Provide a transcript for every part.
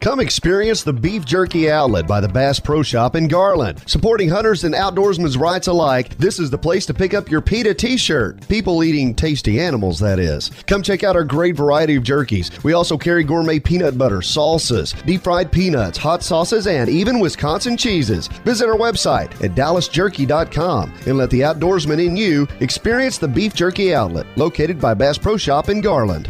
Come experience the Beef Jerky Outlet by the Bass Pro Shop in Garland. Supporting hunters and outdoorsmen's rights alike, this is the place to pick up your PETA t-shirt. People eating tasty animals, that is. Come check out our great variety of jerkies. We also carry gourmet peanut butter, salsas, deep-fried peanuts, hot sauces, and even Wisconsin cheeses. Visit our website at dallasjerky.com and let the outdoorsman in you experience the Beef Jerky Outlet, located by Bass Pro Shop in Garland.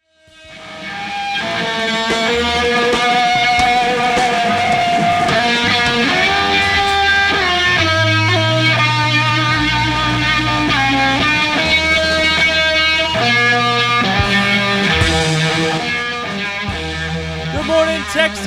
Texas!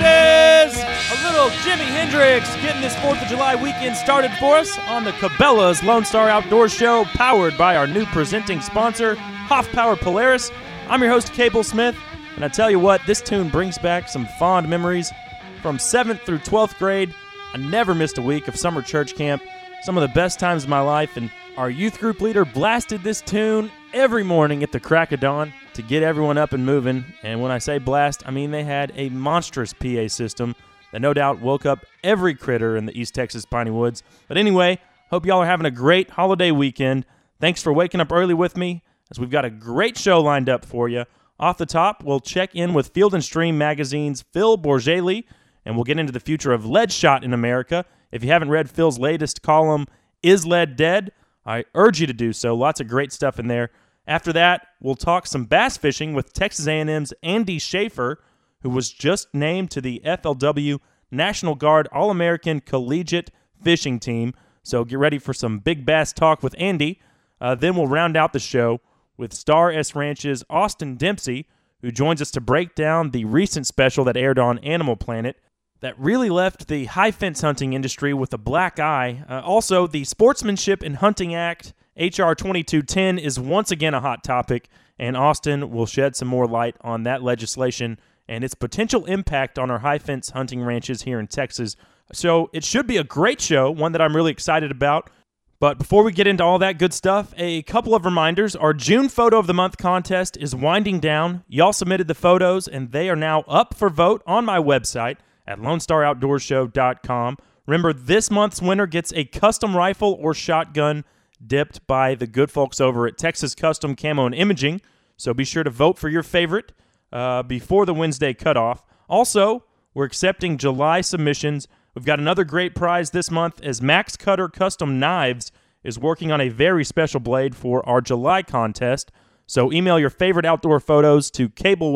A little Jimi Hendrix getting this 4th of July weekend started for us on the Cabela's Lone Star Outdoors Show, powered by our new presenting sponsor, Hoff Power Polaris. I'm your host, Cable Smith, and I tell you what, this tune brings back some fond memories from 7th through 12th grade. I never missed a week of summer church camp, some of the best times of my life, and our youth group leader blasted this tune every morning at the crack of dawn to get everyone up and moving. And when I say blast, I mean they had a monstrous PA system that no doubt woke up every critter in the East Texas piney woods. But anyway, hope y'all are having a great holiday weekend. Thanks for waking up early with me, as we've got a great show lined up for you. Off the top, we'll check in with Field & Stream Magazine's Phil Bourgealy, and we'll get into the future of lead shot in America. If you haven't read Phil's latest column, Is Lead Dead?, I urge you to do so. Lots of great stuff in there. After that, we'll talk some bass fishing with Texas A&M's Andy Schaefer, who was just named to the FLW National Guard All-American Collegiate Fishing Team. So get ready for some big bass talk with Andy. Then we'll round out the show with Star S Ranch's Austin Dempsey, who joins us to break down the recent special that aired on Animal Planet that really left the high fence hunting industry with a black eye. Also, the Sportsmanship and Hunting Act, H.R. 2210, is once again a hot topic, and Austin will shed some more light on that legislation and its potential impact on our high fence hunting ranches here in Texas. So it should be a great show, one that I'm really excited about. But before we get into all that good stuff, a couple of reminders. Our June Photo of the Month contest is winding down. Y'all submitted the photos, and they are now up for vote on my website at LoneStarOutdoorsShow.com. Remember, this month's winner gets a custom rifle or shotgun dipped by the good folks over at Texas Custom Camo and Imaging. So be sure to vote for your favorite before the Wednesday cutoff. Also, we're accepting July submissions. We've got another great prize this month, as Max Cutter Custom Knives is working on a very special blade for our July contest. So email your favorite outdoor photos to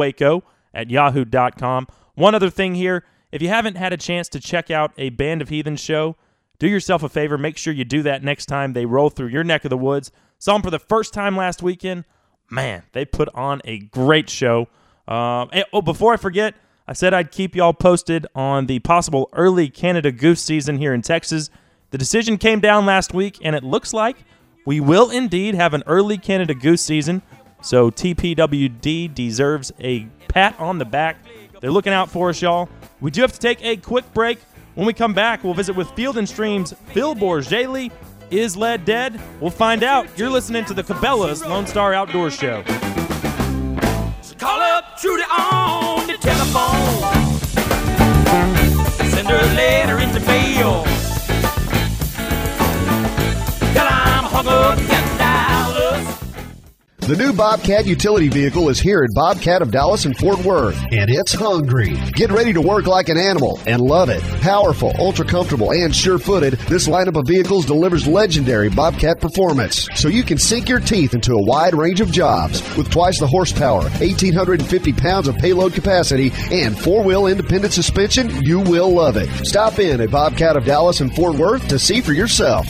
cablewaco@yahoo.com. One other thing here, if you haven't had a chance to check out a Band of Heathens show, do yourself a favor. Make sure you do that next time they roll through your neck of the woods. Saw them for the first time last weekend. Man, they put on a great show. Before I forget, I said I'd keep y'all posted on the possible early Canada goose season here in Texas. The decision came down last week, and it looks like we will indeed have an early Canada goose season. So TPWD deserves a pat on the back. They're looking out for us, y'all. We do have to take a quick break. When we come back, we'll visit with Field & Stream's Phil Bourgealy. Is lead dead? We'll find out. You're listening to the Cabela's Lone Star Outdoors Show. So call up Trudy on the telephone. Send her a letter in the mail. Till I'm hung up $10. The new Bobcat utility vehicle is here at Bobcat of Dallas and Fort Worth, and it's hungry. Get ready to work like an animal and love it. Powerful, ultra-comfortable, and sure-footed, this lineup of vehicles delivers legendary Bobcat performance, so you can sink your teeth into a wide range of jobs. With twice the horsepower, 1,850 pounds of payload capacity, and four-wheel independent suspension, you will love it. Stop in at Bobcat of Dallas and Fort Worth to see for yourself.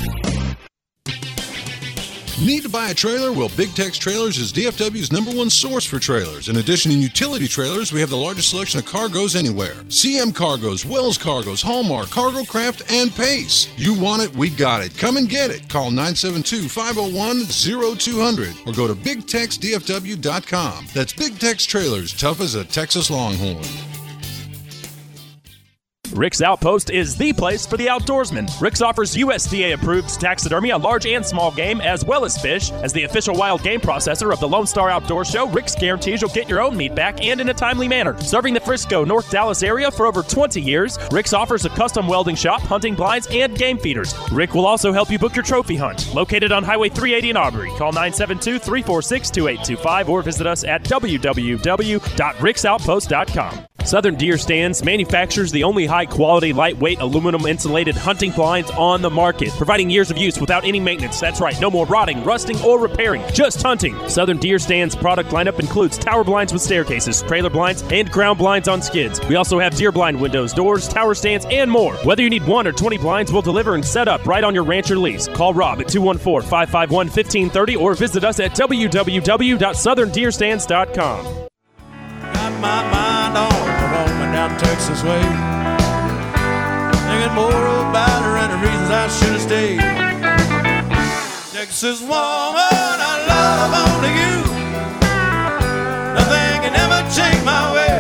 Need to buy a trailer? Well, Big Tex Trailers is DFW's #1 source for trailers. In addition to utility trailers, we have the largest selection of cargoes anywhere. CM Cargoes, Wells Cargoes, Hallmark, Cargo Craft, and Pace. You want it, we got it. Come and get it. Call 972-501-0200 or go to BigTexDFW.com. That's Big Tex Trailers, tough as a Texas Longhorn. Rick's Outpost is the place for the outdoorsman. Rick's offers USDA-approved taxidermy on large and small game, as well as fish. As the official wild game processor of the Lone Star Outdoor Show, Rick's guarantees you'll get your own meat back and in a timely manner. Serving the Frisco, North Dallas area for over 20 years, Rick's offers a custom welding shop, hunting blinds, and game feeders. Rick will also help you book your trophy hunt. Located on Highway 380 in Aubrey. Call 972-346-2825 or visit us at www.ricksoutpost.com. Southern Deer Stands manufactures the only high-quality, lightweight, aluminum-insulated hunting blinds on the market, providing years of use without any maintenance. That's right, no more rotting, rusting, or repairing, just hunting. Southern Deer Stands product lineup includes tower blinds with staircases, trailer blinds, and ground blinds on skids. We also have deer blind windows, doors, tower stands, and more. Whether you need 1 or 20 blinds, we'll deliver and set up right on your ranch or lease. Call Rob at 214-551-1530 or visit us at www.southerndeerstands.com. Got my mind on roaming down Texas way, thinking more about her and the reasons I should have stayed. Texas woman, I love only you. Nothing can ever change my way.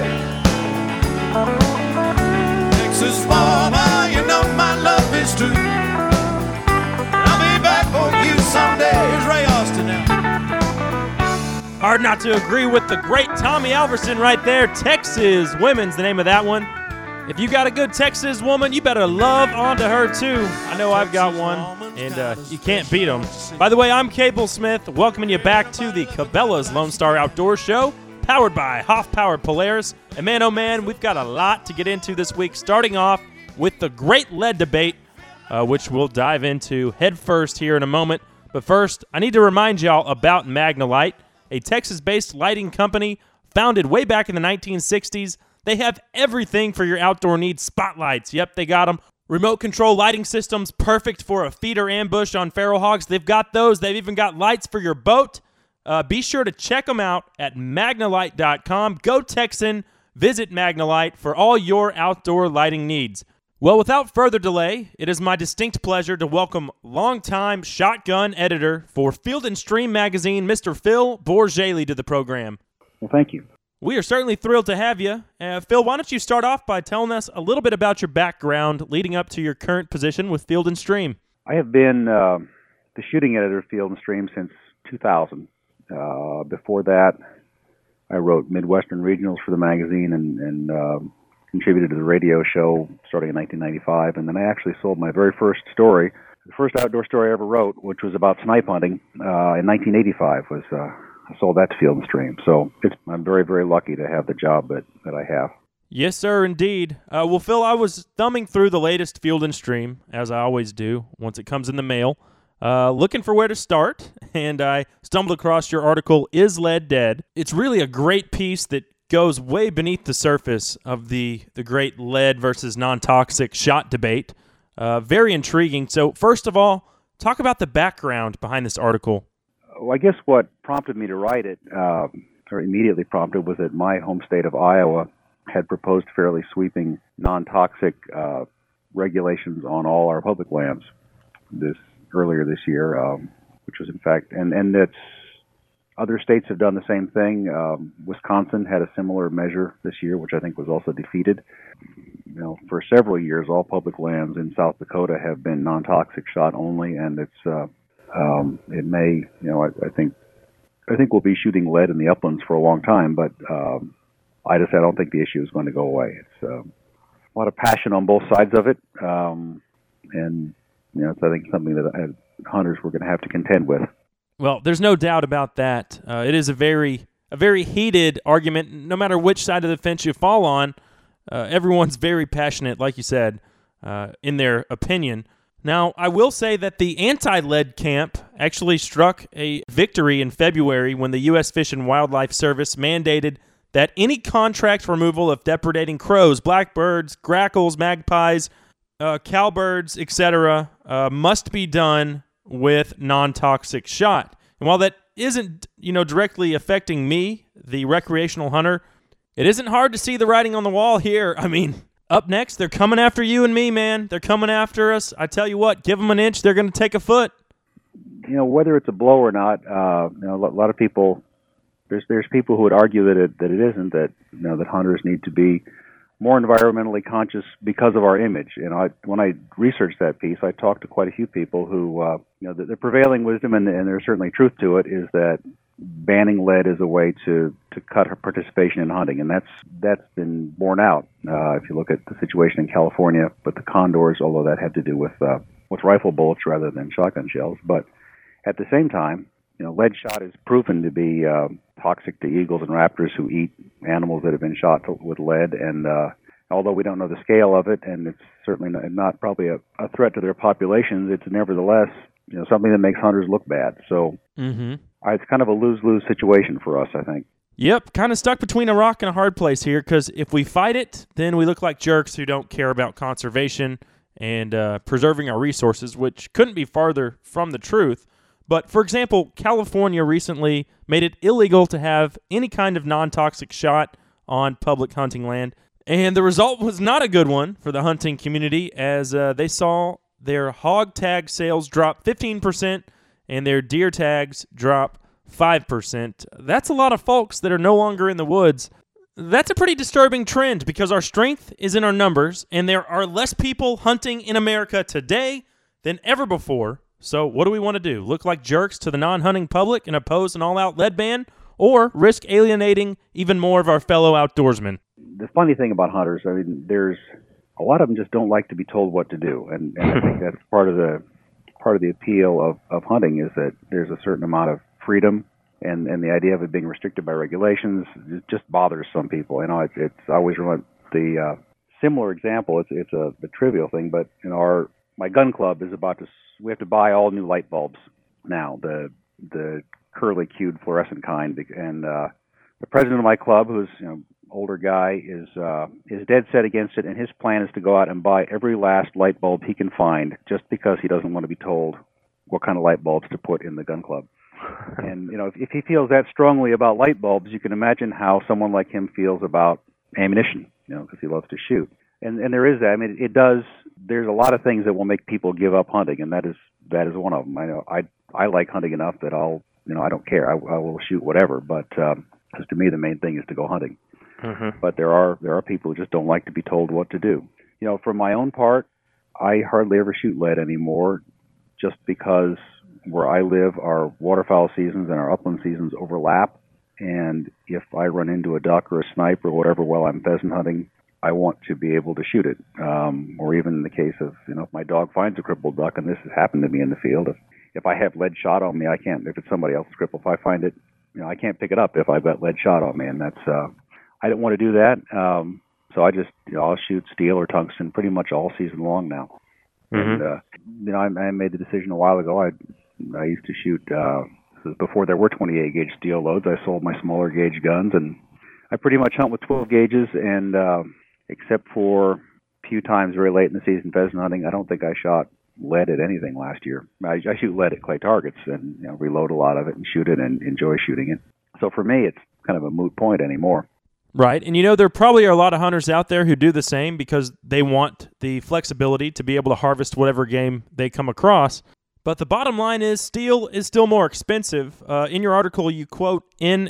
Texas woman, you know my love is true. I'll be back for you someday. Here's Ray Austin now. Hard not to agree with the great Tommy Alverson right there. Texas Women's the name of that one. If you got a good Texas woman, you better love onto her too. I know I've got one, and you can't beat them. By the way, I'm Cable Smith, welcoming you back to the Cabela's Lone Star Outdoor Show, powered by Hoff-Powered Polaris. And man, oh man, we've got a lot to get into this week, starting off with the great lead debate, which we'll dive into head first here in a moment. But first, I need to remind y'all about Magnalite, a Texas-based lighting company founded way back in the 1960s. They have everything for your outdoor needs. Spotlights, yep, they got them. Remote control lighting systems, perfect for a feeder ambush on feral hogs. They've got those. They've even got lights for your boat. Be sure to check them out at Magnalite.com. Go Texan, visit Magnalite for all your outdoor lighting needs. Well, without further delay, it is my distinct pleasure to welcome longtime shotgun editor for Field & Stream magazine, Mr. Phil Bourgeli, to the program. Well, thank you. We are certainly thrilled to have you. Phil, why don't you start off by telling us a little bit about your background leading up to your current position with Field & Stream? I have been the shooting editor of Field & Stream since 2000. Before that, I wrote Midwestern Regionals for the magazine and contributed to the radio show starting in 1995, and then I actually sold my very first story. The first outdoor story I ever wrote, which was about snipe hunting, in 1985, was I sold that to Field & Stream. So I'm very, very lucky to have the job that I have. Yes, sir, indeed. Well, Phil, I was thumbing through the latest Field & Stream, as I always do once it comes in the mail, looking for where to start, and I stumbled across your article, Is Lead Dead? It's really a great piece that goes way beneath the surface of the great lead versus non-toxic shot debate. Very intriguing. So first of all, talk about the background behind this article. Well, I guess what prompted me to write it, or immediately prompted, was that my home state of Iowa had proposed fairly sweeping non-toxic regulations on all our public lands earlier this year, which was in fact, and that's other states have done the same thing. Wisconsin had a similar measure this year, which I think was also defeated. You know, for several years, all public lands in South Dakota have been non-toxic shot only, and it may, you know, I think we'll be shooting lead in the uplands for a long time, but I don't think the issue is going to go away. It's a lot of passion on both sides of it, and you know, it's I think something that hunters were going to have to contend with. Well, there's no doubt about that. It is a very heated argument. No matter which side of the fence you fall on, everyone's very passionate, like you said, in their opinion. Now, I will say that the anti-lead camp actually struck a victory in February when the U.S. Fish and Wildlife Service mandated that any contract removal of depredating crows, blackbirds, grackles, magpies, cowbirds, etc., must be done with non-toxic shot. And while that isn't, directly affecting me, the recreational hunter, it isn't hard to see the writing on the wall here. I mean, up next, they're coming after you and me, man. They're coming after us. I tell you what, give them an inch, they're going to take a foot. Whether it's a blow or not, a lot of people, there's people who would argue that it isn't, that, that hunters need to be more environmentally conscious because of our image. When I researched that piece, I talked to quite a few people who, the prevailing wisdom, and there's certainly truth to it, is that banning lead is a way to cut participation in hunting, and that's been borne out. If you look at the situation in California with the condors, although that had to do with rifle bullets rather than shotgun shells, but at the same time, lead shot is proven to be toxic to eagles and raptors who eat animals that have been shot with lead. And although we don't know the scale of it, and it's certainly not probably a threat to their populations, it's nevertheless something that makes hunters look bad. So it's kind of a lose-lose situation for us, I think. Yep, kind of stuck between a rock and a hard place here, because if we fight it, then we look like jerks who don't care about conservation and preserving our resources, which couldn't be farther from the truth. But, for example, California recently made it illegal to have any kind of non-toxic shot on public hunting land. And the result was not a good one for the hunting community, as they saw their hog tag sales drop 15% and their deer tags drop 5%. That's a lot of folks that are no longer in the woods. That's a pretty disturbing trend, because our strength is in our numbers, and there are less people hunting in America today than ever before. So what do we want to do? Look like jerks to the non-hunting public and oppose an all-out lead ban, or risk alienating even more of our fellow outdoorsmen? The funny thing about hunters, there's a lot of them just don't like to be told what to do, and I think that's part of the appeal of hunting, is that there's a certain amount of freedom, and the idea of it being restricted by regulations just bothers some people. It's always the similar example. It's a trivial thing, but my gun club is we have to buy all new light bulbs now, the curly cued fluorescent kind, and the president of my club, who's older guy, is dead set against it, and his plan is to go out and buy every last light bulb he can find, just because he doesn't want to be told what kind of light bulbs to put in the gun club. And if he feels that strongly about light bulbs, you can imagine how someone like him feels about ammunition, because he loves to shoot. And there is that. It does. There's a lot of things that will make people give up hunting, and that is one of them. I like hunting enough that I don't care. I will shoot whatever. But because to me the main thing is to go hunting. Mm-hmm. But there are people who just don't like to be told what to do. For my own part, I hardly ever shoot lead anymore, just because where I live, our waterfowl seasons and our upland seasons overlap. And if I run into a duck or a snipe or whatever while I'm pheasant hunting, I want to be able to shoot it. Or even in the case of, if my dog finds a crippled duck, and this has happened to me in the field, if I have lead shot on me, I can't, if it's somebody else's cripple, if I find it, I can't pick it up if I've got lead shot on me. And that's, I don't want to do that. So I just, I'll shoot steel or tungsten pretty much all season long now. Mm-hmm. And, I made the decision a while ago. I used to shoot, before there were 28 gauge steel loads, I sold my smaller gauge guns, and I pretty much hunt with 12 gauges, and except for a few times very late in the season pheasant hunting, I don't think I shot lead at anything last year. I shoot lead at clay targets and reload a lot of it and shoot it and enjoy shooting it. So for me, it's kind of a moot point anymore. Right, and there probably are a lot of hunters out there who do the same because they want the flexibility to be able to harvest whatever game they come across. But the bottom line is steel is still more expensive. In your article, you quote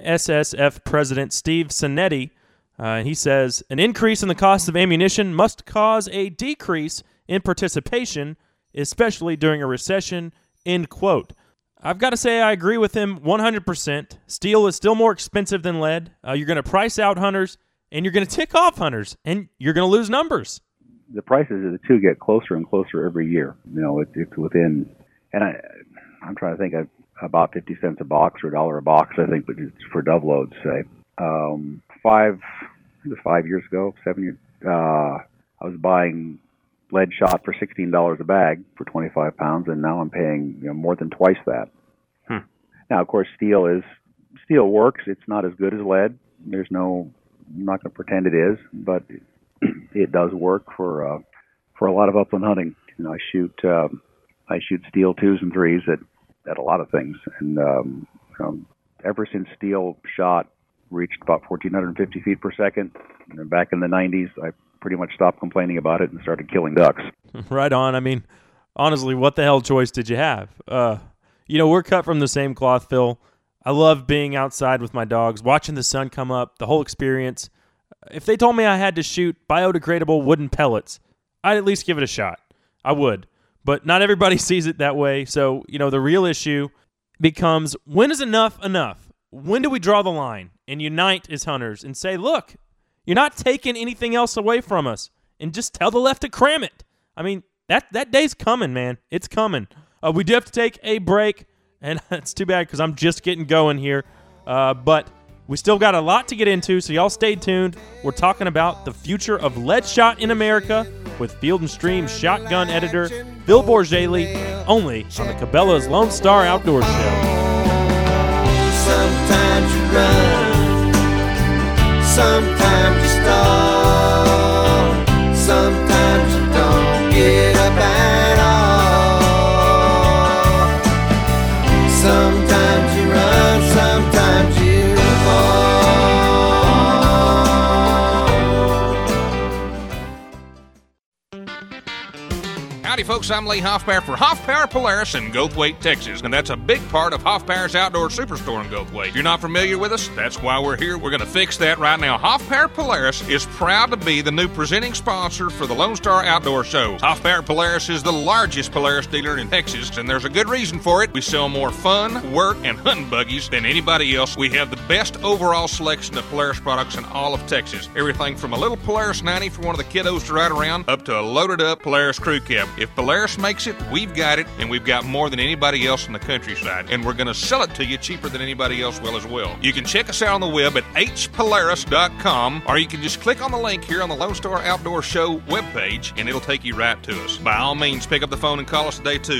NSSF President Steve Sinetti. He says, an increase in the cost of ammunition must cause a decrease in participation, especially during a recession, end quote. I've got to say I agree with him 100%. Steel is still more expensive than lead. You're going to price out hunters, and you're going to tick off hunters, and you're going to lose numbers. The prices of the two get closer and closer every year. It's within... And I'm trying to think of about 50 cents a box or $1 a box, I think, but it's for dove loads, say. 5 years ago, 7 years, I was buying lead shot for $16 a bag for 25 pounds, and now I'm paying more than twice that. Now, of course, steel works. It's not as good as lead. I'm not going to pretend it is, but it does work for a lot of upland hunting. I shoot steel 2s and 3s at a lot of things. And ever since steel shot reached about 1,450 feet per second, and back in the 90s, I pretty much stopped complaining about it and started killing ducks. Right on. Honestly, what the hell choice did you have? We're cut from the same cloth, Phil. I love being outside with my dogs, watching the sun come up, the whole experience. If they told me I had to shoot biodegradable wooden pellets, I'd at least give it a shot. I would. But not everybody sees it that way. So, the real issue becomes, when is enough enough? When do we draw the line and unite as hunters and say, look, you're not taking anything else away from us, and just tell the left to cram it? I mean, that day's coming, man. It's coming. We do have to take a break, and it's too bad because I'm just getting going here. But we still got a lot to get into, so y'all stay tuned. We're talking about the future of lead shot in America with Field & Stream shotgun editor Phil Bourgealy, only on the Cabela's Lone Star Outdoor Show. Sometimes you run, sometimes you stall, sometimes you don't get up at all. Sometimes you run, sometimes you fall. Howdy folks, I'm Lee Hoffpauir for Hoffpauir Polaris in Goldthwaite, Texas, and that's a big part of Hoffpaur's Outdoor Superstore in Goldthwaite. If you're not familiar with us, that's why we're here. We're going to fix that right now. Hoffpauir Polaris is proud to be the new presenting sponsor for the Lone Star Outdoor Show. Hoffpauir Polaris is the largest Polaris dealer in Texas, and there's a good reason for it. We sell more fun, work, and hunting buggies than anybody else. We have the best overall selection of Polaris products in all of Texas. Everything from a little Polaris 90 for one of the kiddos to ride around, up to a loaded up Polaris crew cab. If Polaris makes it, we've got it, and we've got more than anybody else in the countryside, and we're going to sell it to you cheaper than anybody else will as well. You can check us out on the web at hpolaris.com, or you can just click on the link here on the Lone Star Outdoor Show webpage, and it'll take you right to us. By all means, pick up the phone and call us today too,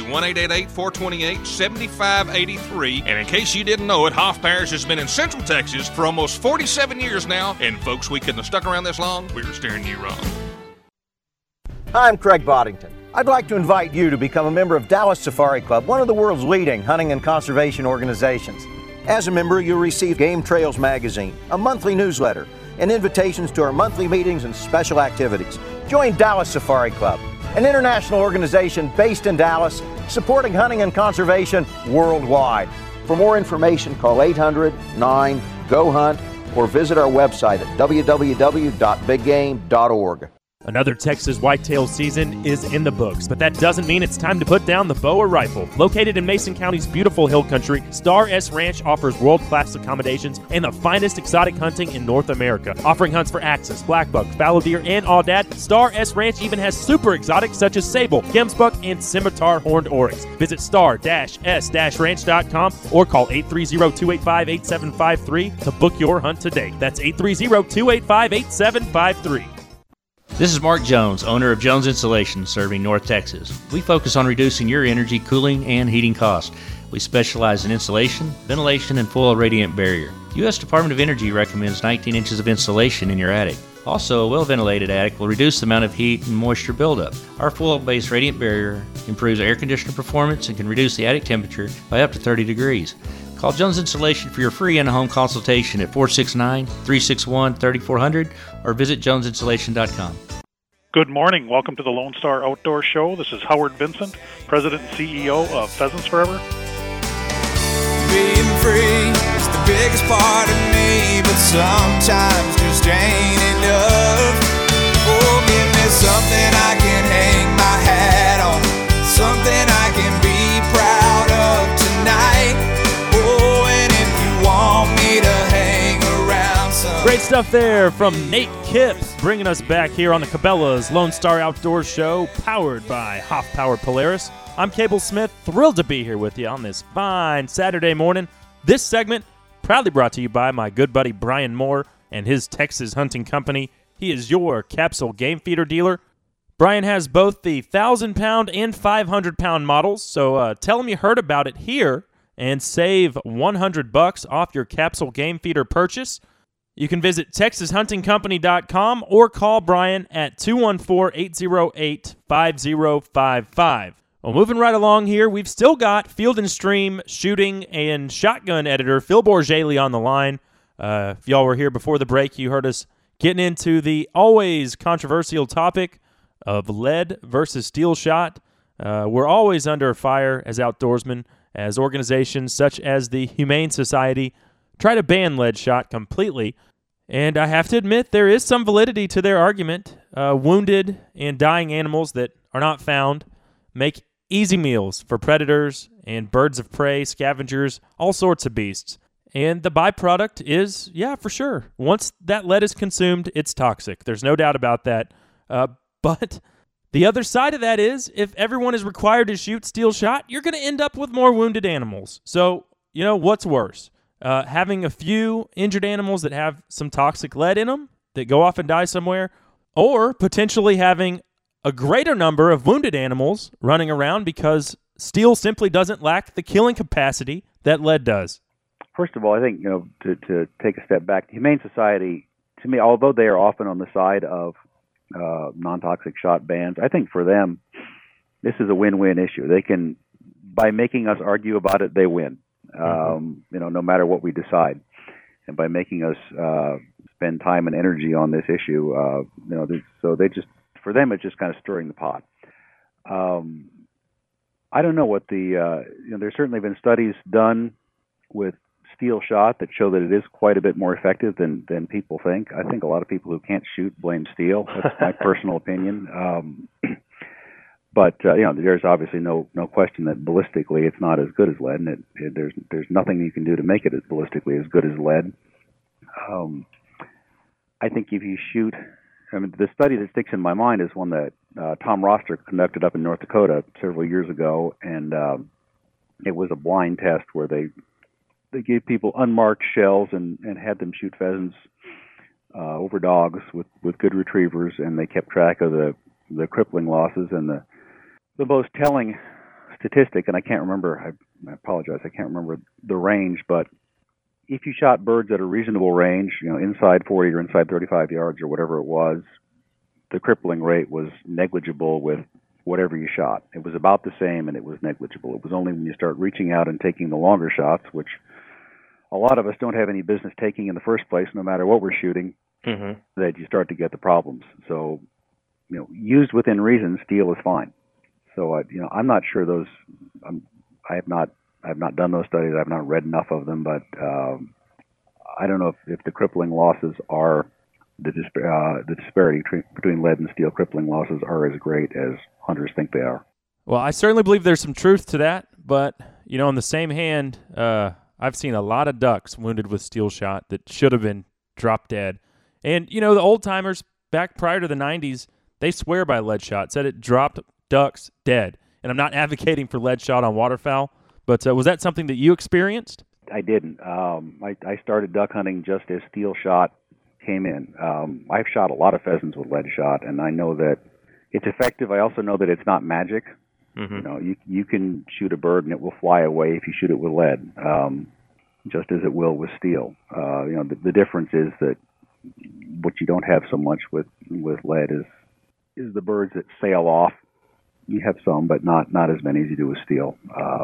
1-888-428-7583. And in case you didn't know it, Hoffpauir's has been in Central Texas for almost 47 years now, and folks, we couldn't have stuck around this long. We were steering you wrong. Hi, I'm Craig Boddington. I'd like to invite you to become a member of Dallas Safari Club, one of the world's leading hunting and conservation organizations. As a member, you'll receive Game Trails magazine, a monthly newsletter, and invitations to our monthly meetings and special activities. Join Dallas Safari Club, an international organization based in Dallas, supporting hunting and conservation worldwide. For more information, call 800-9-GO-HUNT or visit our website at www.biggame.org. Another Texas whitetail season is in the books, but that doesn't mean it's time to put down the bow or rifle. Located in Mason County's beautiful hill country, Star S Ranch offers world-class accommodations and the finest exotic hunting in North America. Offering hunts for axis, black buck, fallow deer, and aoudad, Star S Ranch even has super exotics such as sable, gemsbuck, and scimitar horned oryx. Visit star-s-ranch.com or call 830-285-8753 to book your hunt today. That's 830-285-8753. This is Mark Jones, owner of Jones Insulation, serving North Texas. We focus on reducing your energy, cooling, and heating costs. We specialize in insulation, ventilation, and full radiant barrier. The U.S. Department of Energy recommends 19 inches of insulation in your attic. Also, a well-ventilated attic will reduce the amount of heat and moisture buildup. Our full-base radiant barrier improves air conditioner performance and can reduce the attic temperature by up to 30 degrees. Call Jones Insulation for your free in-home consultation at 469-361-3400 or visit jonesinsulation.com. Good morning. Welcome to the Lone Star Outdoor Show. This is Howard Vincent, President and CEO of Pheasants Forever. Being free is the biggest part of me, but sometimes just ain't enough. Oh, give me something I can hang my hat on, something I can be proud of tonight. Oh, and if you want me to hang around some... Great stuff there from Nate Kipp, bringing us back here on the Cabela's Lone Star Outdoor Show, powered by Hoffpauir Polaris. I'm Cable Smith, thrilled to be here with you on this fine Saturday morning. This segment proudly brought to you by my good buddy Brian Moore and his Texas Hunting Company. He is your capsule game feeder dealer. Brian has both the 1,000-pound and 500-pound models, so tell him you heard about it here and save $100 off your capsule game feeder purchase. You can visit TexasHuntingCompany.com or call Brian at 214-808-5055. Well, moving right along here, we've still got Field & Stream shooting and shotgun editor Phil Bourgealy on the line. If y'all were here before the break, you heard us getting into the always controversial topic of lead versus steel shot. We're always under fire as outdoorsmen, as organizations such as the Humane Society try to ban lead shot completely. And I have to admit, there is some validity to their argument. Wounded and dying animals that are not found make easy meals for predators and birds of prey, scavengers, all sorts of beasts. And the byproduct is, yeah, for sure, once that lead is consumed, it's toxic. There's no doubt about that. But the other side of that is, if everyone is required to shoot steel shot, you're going to end up with more wounded animals. So, what's worse? Having a few injured animals that have some toxic lead in them that go off and die somewhere, or potentially having a greater number of wounded animals running around because steel simply doesn't lack the killing capacity that lead does. First of all, I think, to take a step back, Humane Society, to me, although they are often on the side of non-toxic shot bans, I think for them, this is a win-win issue. They can, by making us argue about it, they win. No matter what we decide, and by making us spend time and energy on this issue, so they just, for them, it's just kind of stirring the pot. I don't know what there's certainly been studies done with steel shot that show that it is quite a bit more effective than people think. I think a lot of people who can't shoot blame steel. That's my personal opinion. But there's obviously no question that ballistically it's not as good as lead, and there's nothing you can do to make it as ballistically as good as lead. I think if you shoot, the study that sticks in my mind is one that Tom Roster conducted up in North Dakota several years ago, and it was a blind test where they gave people unmarked shells and had them shoot pheasants over dogs with good retrievers, and they kept track of the crippling losses. And the most telling statistic, and I can't remember, I apologize, I can't remember the range, but if you shot birds at a reasonable range, inside 40 or inside 35 yards or whatever it was, the crippling rate was negligible with whatever you shot. It was about the same, and it was negligible. It was only when you start reaching out and taking the longer shots, which a lot of us don't have any business taking in the first place, no matter what we're shooting, that you start to get the problems. So, used within reason, steel is fine. So, I'm not sure those. I have not done those studies. I've not read enough of them, but I don't know if the crippling losses are the disparity between lead and steel crippling losses are as great as hunters think they are. Well, I certainly believe there's some truth to that, but on the same hand, I've seen a lot of ducks wounded with steel shot that should have been dropped dead. And the old timers back prior to the 90s, they swear by lead shot, said it dropped ducks dead. And I'm not advocating for lead shot on waterfowl, but was that something that you experienced? I didn't. I started duck hunting just as steel shot came in. I've shot a lot of pheasants with lead shot, and I know that it's effective. I also know that it's not magic. You can shoot a bird and it will fly away if you shoot it with lead, just as it will with steel. The difference is that what you don't have so much with lead is the birds that sail off. You have some, but not as many as you do with steel.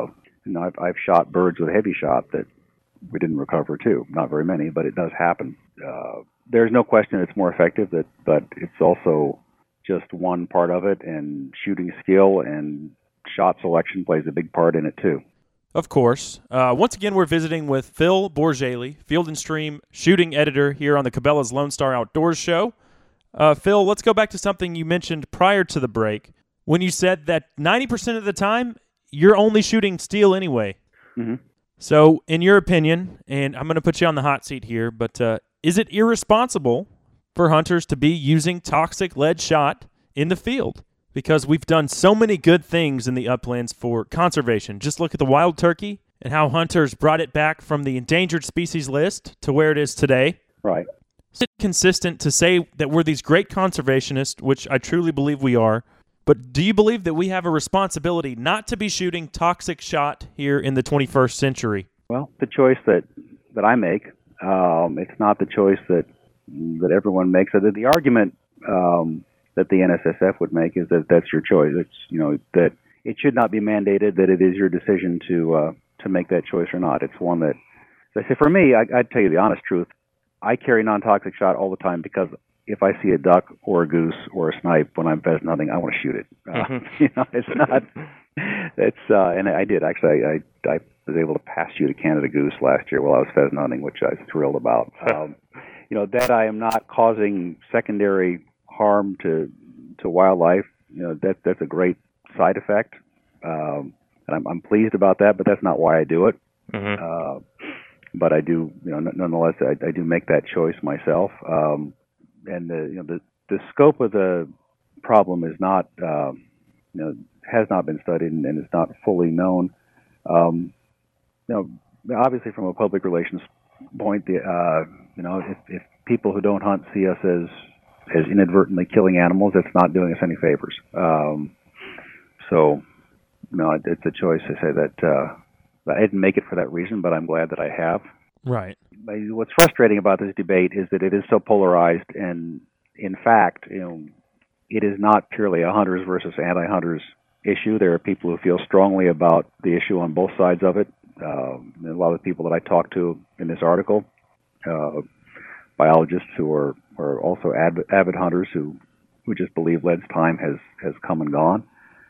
I've shot birds with heavy shot that we didn't recover too. Not very many, but it does happen. There's no question it's more effective, but it's also just one part of it, and shooting skill and shot selection plays a big part in it too. Of course. Once again, we're visiting with Phil Bourgelli, Field & Stream shooting editor here on the Cabela's Lone Star Outdoors Show. Phil, let's go back to something you mentioned prior to the break when you said that 90% of the time you're only shooting steel anyway. Mm-hmm. So, in your opinion, and I'm going to put you on the hot seat here, but is it irresponsible for hunters to be using toxic lead shot in the field? Because we've done so many good things in the uplands for conservation. Just look at the wild turkey and how hunters brought it back from the endangered species list to where it is today. Right. Is it consistent to say that we're these great conservationists, which I truly believe we are, but do you believe that we have a responsibility not to be shooting toxic shot here in the 21st century? Well, the choice that I make, it's not the choice that everyone makes. The argument that the NSSF would make is that that's your choice. It's that it should not be mandated, that it is your decision to make that choice or not. It's one that, as I say, for me, I'd tell you the honest truth. I carry non-toxic shot all the time because if I see a duck or a goose or a snipe when I'm pheasant hunting, I want to shoot it. It's not. And I did actually. I was able to pass shoot a Canada goose last year while I was pheasant hunting, which I was thrilled about. that I am not causing secondary harm to wildlife. That's a great side effect, and I'm pleased about that. But that's not why I do it. But I do, nonetheless, I do make that choice myself. And the scope of the problem is not, has not been studied and is not fully known. Obviously, from a public relations point, if people who don't hunt see us as inadvertently killing animals, it's not doing us any favors. It's a choice to say that I didn't make it for that reason, but I'm glad that I have. Right. What's frustrating about this debate is that it is so polarized, and in fact, it is not purely a hunters versus anti-hunters issue. There are people who feel strongly about the issue on both sides of it. A lot of the people that I talked to in this article, biologists who are also avid hunters who just believe lead's time has come and gone.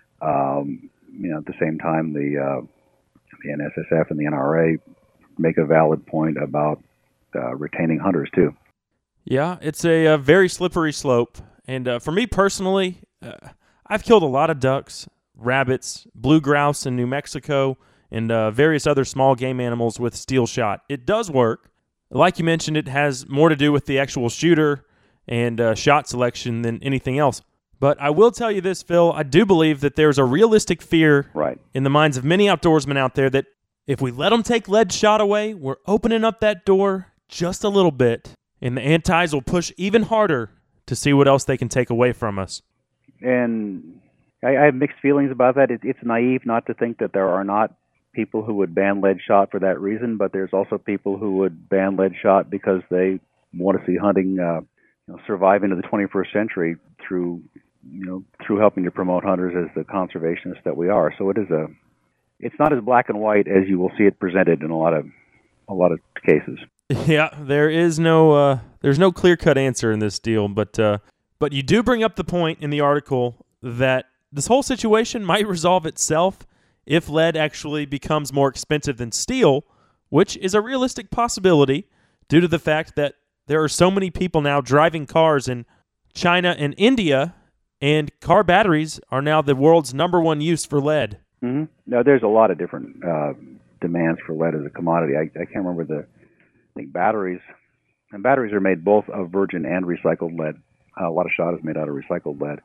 At the same time, the NSSF and the NRA make a valid point about retaining hunters too. Yeah, it's a very slippery slope. And for me personally, I've killed a lot of ducks, rabbits, blue grouse in New Mexico, and various other small game animals with steel shot. It does work. Like you mentioned, it has more to do with the actual shooter and shot selection than anything else. But I will tell you this, Phil, I do believe that there's a realistic fear in the minds of many outdoorsmen out there that if we let them take lead shot away, we're opening up that door just a little bit, and the antis will push even harder to see what else they can take away from us. And I have mixed feelings about that. It's naive not to think that there are not people who would ban lead shot for that reason, but there's also people who would ban lead shot because they want to see hunting survive into the 21st century through helping to promote hunters as the conservationists that we are. So it's not as black and white as you will see it presented in a lot of cases. Yeah, there's no clear-cut answer in this deal, but you do bring up the point in the article that this whole situation might resolve itself if lead actually becomes more expensive than steel, which is a realistic possibility due to the fact that there are so many people now driving cars in China and India, and car batteries are now the world's #1 use for lead. Mm-hmm. Now, there's a lot of different demands for lead as a commodity. I can't remember I think batteries are made both of virgin and recycled lead. A lot of shot is made out of recycled lead.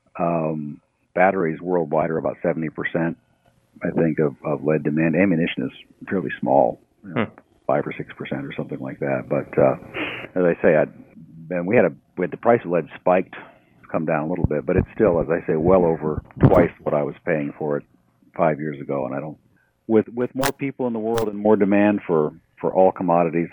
Batteries worldwide are about 70%, I think, of lead demand. Ammunition is fairly small, 5 or 6% or something like that. But as I say, we had the price of lead spiked, come down a little bit, but it's still, as I say, well over twice what I was paying for it 5 years ago. And I don't, with more people in the world and more demand for all commodities,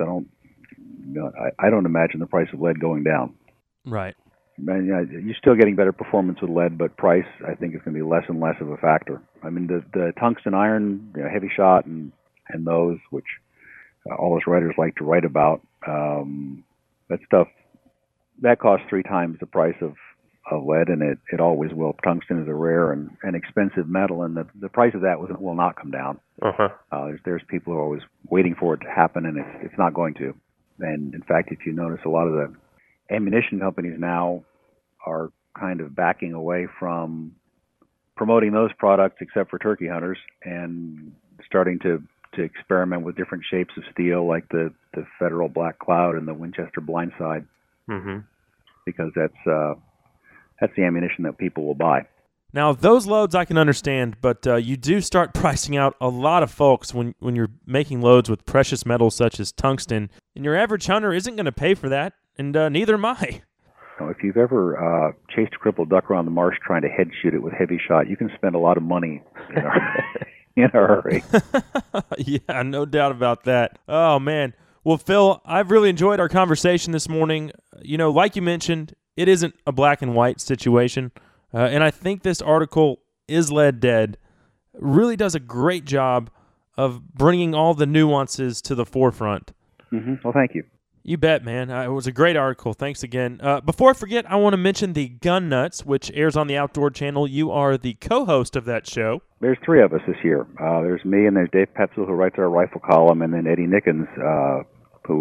I don't imagine the price of lead going down. Right. And, you're still getting better performance with lead, but price, I think, is going to be less and less of a factor. I mean, the tungsten iron, heavy shot, and those, which all those writers like to write about, that stuff, that costs 3 times the price of lead, and it always will. Tungsten is a rare and expensive metal, and the price of that will not come down. There's people who are always waiting for it to happen, and it's not going to. And in fact, if you notice, a lot of the ammunition companies now are kind of backing away from promoting those products, except for turkey hunters, and starting to experiment with different shapes of steel, like the Federal Black Cloud and the Winchester Blindside, because that's the ammunition that people will buy. Now, those loads I can understand, but you do start pricing out a lot of folks when you're making loads with precious metals such as tungsten, and your average hunter isn't going to pay for that, and neither am I. If you've ever chased a crippled duck around the marsh trying to head shoot it with heavy shot, you can spend a lot of money in a hurry. Yeah, no doubt about that. Oh, man. Well, Phil, I've really enjoyed our conversation this morning. Like you mentioned, it isn't a black and white situation. And I think this article, Is Lead Dead, really does a great job of bringing all the nuances to the forefront. Well, thank you. You bet, man. It was a great article. Thanks again. Before I forget, I want to mention the Gun Nuts, which airs on the Outdoor Channel. You are the co-host of that show. There's 3 of us this year. There's me, and there's Dave Petzel, who writes our rifle column, and then Eddie Nickens, who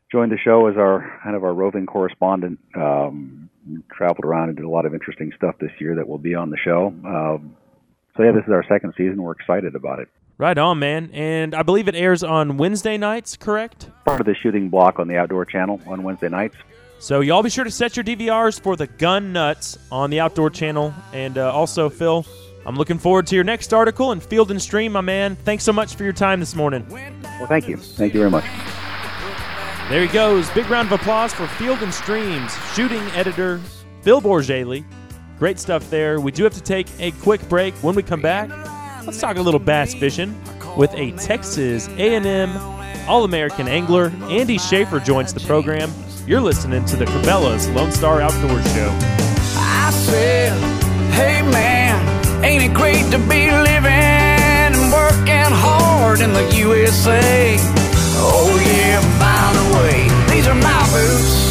joined the show as our roving correspondent. Traveled around and did a lot of interesting stuff this year that will be on the show. So yeah, this is our second season. We're excited about it. Right on, man. And I believe it airs on Wednesday nights, correct? Part of the shooting block on the Outdoor Channel on Wednesday nights. So y'all be sure to set your DVRs for the Gun Nuts on the Outdoor Channel. And also, Phil, I'm looking forward to your next article in Field and Stream, my man. Thanks so much for your time this morning. Well, thank you. Thank you very much. There he goes. Big round of applause for Field and Stream's shooting editor, Phil Bourgealy. Great stuff there. We do have to take a quick break. When we come back, let's talk a little bass fishing with a Texas A&M All-American angler. Andy Schaefer joins the program. You're listening to the Cabela's Lone Star Outdoors Show. I said, hey man, ain't it great to be living and working hard in the USA? Oh yeah, by the way, these are my boots.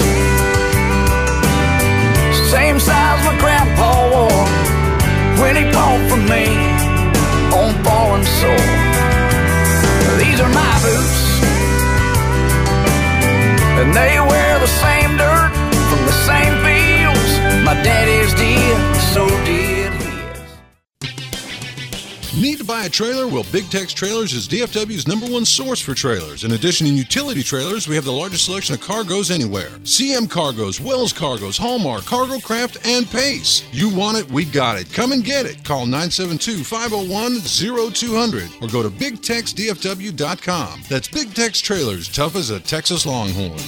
Same size my grandpa wore when he bought from me on foreign soil. These are my boots, and they wear the same dirt from the same fields my daddy's did, so did his. Need to buy a trailer? Well, Big Tex Trailers is DFW's #1 source for trailers. In addition to utility trailers, we have the largest selection of cargoes anywhere. CM Cargoes, Wells Cargoes, Hallmark, Cargo Craft, and Pace. You want it, we got it. Come and get it. Call 972-501-0200 or go to BigTexDFW.com. That's Big Tex Trailers, tough as a Texas Longhorn.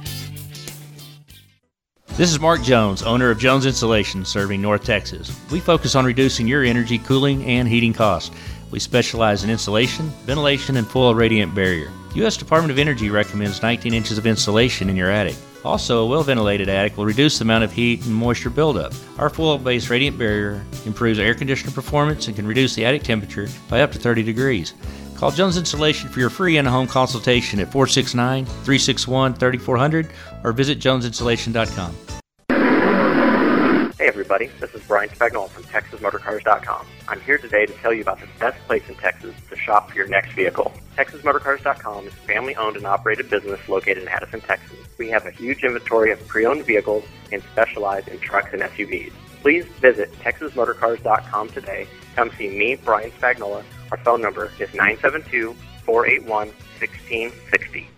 This is Mark Jones, owner of Jones Insulation, serving North Texas. We focus on reducing your energy, cooling, and heating costs. We specialize in insulation, ventilation, and full radiant barrier. U.S. Department of Energy recommends 19 inches of insulation in your attic. Also, a well-ventilated attic will reduce the amount of heat and moisture buildup. Our full-base radiant barrier improves air conditioner performance and can reduce the attic temperature by up to 30 degrees. Call Jones Insulation for your free in-home consultation at 469-361-3400 or visit jonesinsulation.com. Hey everybody, this is Brian Spagnola from TexasMotorCars.com. I'm here today to tell you about the best place in Texas to shop for your next vehicle. TexasMotorCars.com is a family-owned and operated business located in Addison, Texas. We have a huge inventory of pre-owned vehicles and specialize in trucks and SUVs. Please visit TexasMotorCars.com today. Come see me, Brian Spagnola. Our phone number is 972-481-1660.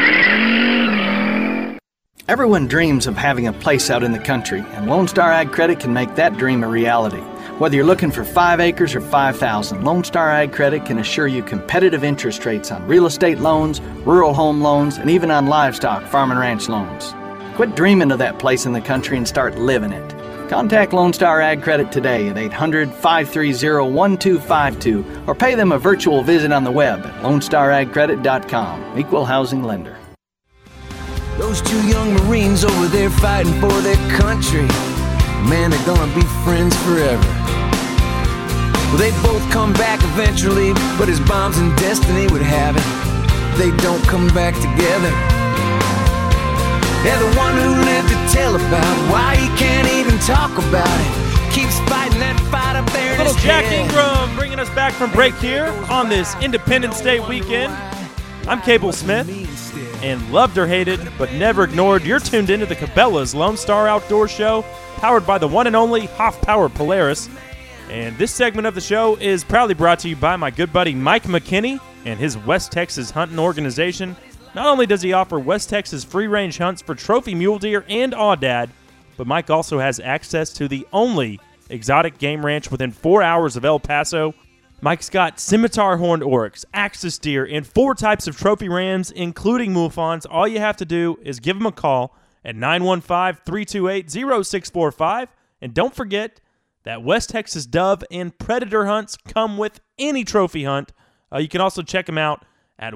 Everyone dreams of having a place out in the country, and Lone Star Ag Credit can make that dream a reality. Whether you're looking for 5 acres or 5,000, Lone Star Ag Credit can assure you competitive interest rates on real estate loans, rural home loans, and even on livestock, farm and ranch loans. Quit dreaming of that place in the country and start living it. Contact Lone Star Ag Credit today at 800-530-1252 or pay them a virtual visit on the web at LoneStarAgCredit.com. Equal housing lender. Those two young Marines over there fighting for their country, man, they're gonna be friends forever. Well, they both come back eventually, but as bombs and destiny would have it, they don't come back together. They're the one who lived to tell about why he can't even talk about it. Keeps fighting that fight up there in Little his Jack head. Ingram bringing us back from break here on this Independence Day weekend. I'm Cable Smith, and loved or hated, but never ignored, you're tuned into the Cabela's Lone Star Outdoor Show, powered by the one and only Hoff Power Polaris. And this segment of the show is proudly brought to you by my good buddy Mike McKinney and his West Texas Hunting Organization. Not only does he offer West Texas free-range hunts for trophy mule deer and aoudad, but Mike also has access to the only exotic game ranch within 4 hours of El Paso. Mike's got scimitar horned oryx, axis deer, and 4 types of trophy rams, including mouflons. All you have to do is give him a call at 915-328-0645. And don't forget that West Texas dove and predator hunts come with any trophy hunt. You can also check him out at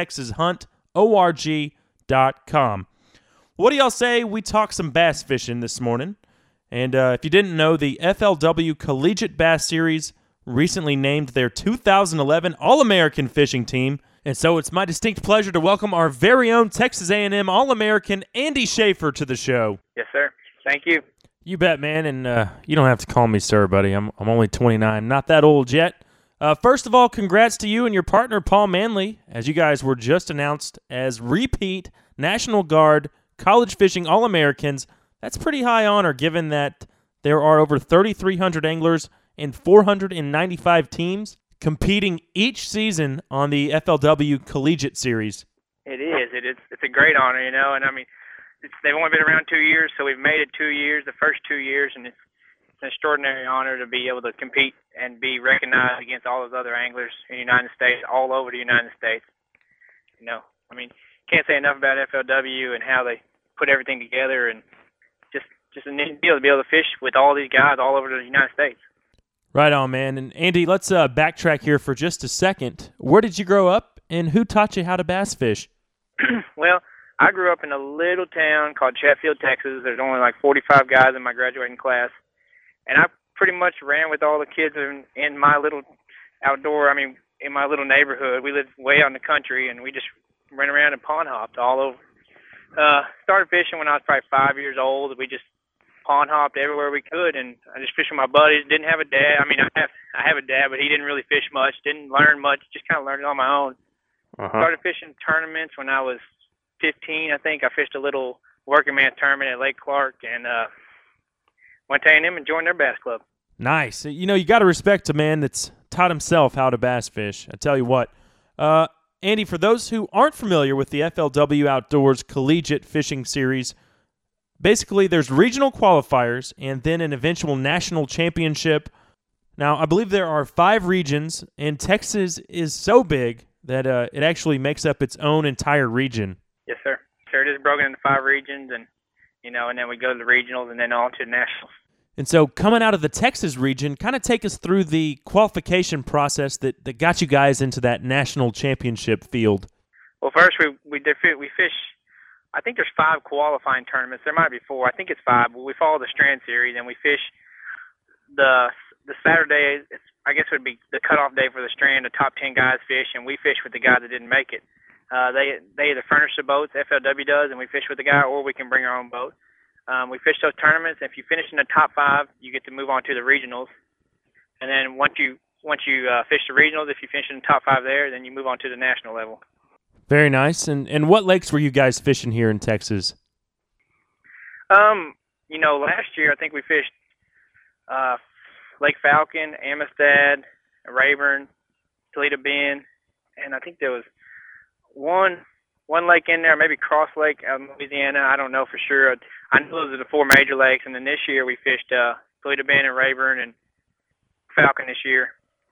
westtexashuntorg.com. What do y'all say we talk some bass fishing this morning? And if you didn't know, the FLW Collegiate Bass Series recently named their 2011 All-American fishing team. And so it's my distinct pleasure to welcome our very own Texas A&M All-American Andy Schaefer to the show. Yes, sir. Thank you. You bet, man. And you don't have to call me sir, buddy. I'm only 29, not that old yet. First of all, congrats to you and your partner, Paul Manley, as you guys were just announced as repeat National Guard, college fishing All-Americans. That's pretty high honor given that there are over 3,300 anglers and 495 teams competing each season on the FLW Collegiate Series. It is. It's a great honor, you know, and I mean, they've only been around 2 years, so we've made it 2 years, the first 2 years, and it's an extraordinary honor to be able to compete and be recognized against all those other anglers in the United States, all over the United States. You know, I mean, can't say enough about FLW and how they put everything together, and just a neat deal to be able to fish with all these guys all over the United States. Right on, man. And Andy, let's backtrack here for just a second. Where did you grow up, and who taught you how to bass fish? Well, I grew up in a little town called Chatfield, Texas. There's only like 45 guys in my graduating class, and I pretty much ran with all the kids in my little outdoor, in my little neighborhood. We lived way out in the country, and we just ran around and pond hopped all over. Started fishing when I was probably 5 years old. We just pond hopped everywhere we could, and I just fished with my buddies. Didn't have a dad. I mean, I have a dad, but he didn't really fish much. Didn't learn much. Just kind of learned it on my own. Started fishing tournaments when I was 15. I think I fished a little working man tournament at Lake Clark, and went to A&M and joined their bass club. Nice. You know, you got to respect a man that's taught himself how to bass fish. I tell you what. Andy, for those who aren't familiar with the FLW Outdoors Collegiate Fishing Series, basically there's regional qualifiers and then an eventual national championship. Now, I believe there are 5 regions, and Texas is so big that it actually makes up its own entire region. Yes, sir. It is broken into 5 regions, and then we go to the regionals and then on to the nationals. And so coming out of the Texas region, kind of take us through the qualification process that got you guys into that national championship field. Well, first we fish. I think there's 5 qualifying tournaments. There might be 4. I think it's 5. But we follow the Strand Series, and we fish the Saturday. I guess it would be the cutoff day for the Strand. The top 10 guys fish, and we fish with the guy that didn't make it. They either furnish the boats, FLW does, and we fish with the guy, or we can bring our own boat. We fish those tournaments. If you finish in the top 5, you get to move on to the regionals. And then once you fish the regionals, if you finish in the top 5 there, then you move on to the national level. Very nice. And what lakes were you guys fishing here in Texas? Last year I think we fished Lake Falcon, Amistad, Rayburn, Toledo Bend, and I think there was one lake in there, maybe Cross Lake out in Louisiana. I don't know for sure. I know those are the 4 major lakes, and then this year we fished Toledo Bend and Rayburn and Falcon this year.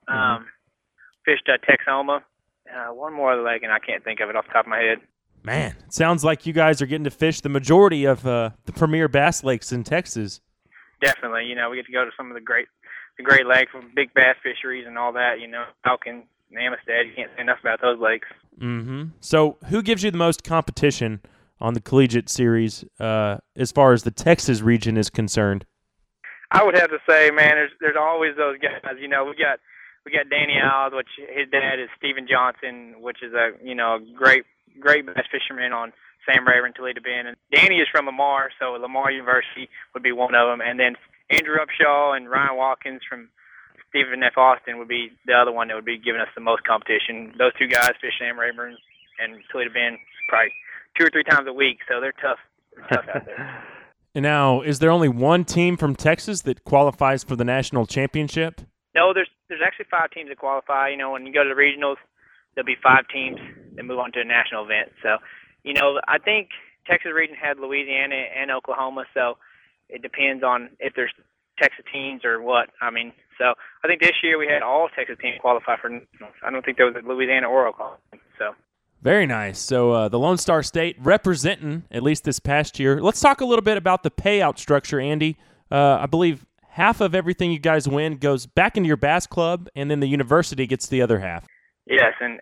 Fished Texoma. One more other lake, and I can't think of it off the top of my head. Man, it sounds like you guys are getting to fish the majority of the premier bass lakes in Texas. Definitely. We get to go to some of the great lakes with big bass fisheries and all that. Falcon and Amistad, you can't say enough about those lakes. Mm-hmm. So who gives you the most competition on the Collegiate Series as far as the Texas region is concerned? I would have to say, man, there's always those guys. We got Danny Alves, which his dad is Stephen Johnson, which is a great bass fisherman on Sam Rayburn, Toledo Bend. And Danny is from Lamar, so Lamar University would be one of them. And then Andrew Upshaw and Ryan Watkins from Stephen F. Austin would be the other one that would be giving us the most competition. Those 2 guys fish Sam Rayburn and Toledo Bend probably 2 or 3 times a week, so they're tough. They're tough out there. And now, is there only one team from Texas that qualifies for the national championship? No, there's actually 5 teams that qualify. When you go to the regionals, there'll be 5 teams that move on to a national event. So, I think Texas region had Louisiana and Oklahoma, so it depends on if there's Texas teams or what. So I think this year we had all Texas teams qualify for nationals. I don't think there was a Louisiana or Oklahoma. So. Very nice. So the Lone Star State representing, at least this past year. Let's talk a little bit about the payout structure, Andy. I believe half of everything you guys win goes back into your bass club, and then the university gets the other half. Yes, and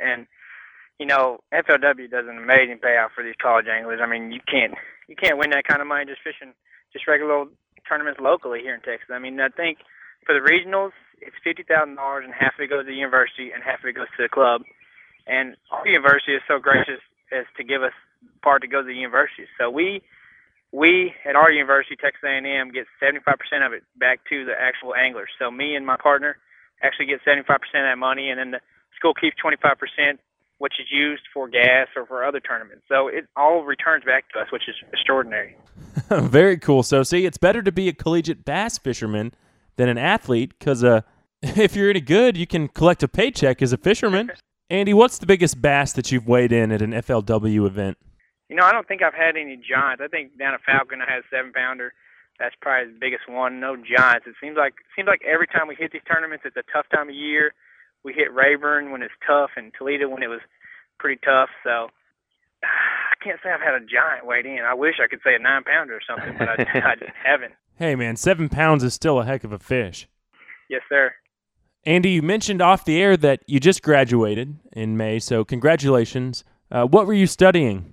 FLW does an amazing payout for these college anglers. You can't win that kind of money just fishing just regular old tournaments locally here in Texas. I think for the regionals, it's $50,000, and half of it goes to the university and half of it goes to the club. And our university is so gracious as to give us part that goes to the university. So we at our university, Texas A&M, get 75% of it back to the actual anglers. So me and my partner actually get 75% of that money, and then the school keeps 25%, which is used for gas or for other tournaments. So it all returns back to us, which is extraordinary. Very cool. So, see, it's better to be a collegiate bass fisherman than an athlete because if you're any good, you can collect a paycheck as a fisherman. Andy, what's the biggest bass that you've weighed in at an FLW event? I don't think I've had any giants. I think down at Falcon I had a 7-pounder. That's probably the biggest one. No giants. It seems like every time we hit these tournaments, it's a tough time of year. We hit Rayburn when it's tough and Toledo when it was pretty tough. So I can't say I've had a giant weighed in. I wish I could say a 9-pounder or something, but I just haven't. Hey, man, 7 pounds is still a heck of a fish. Yes, sir. Andy, you mentioned off the air that you just graduated in May, so congratulations. What were you studying?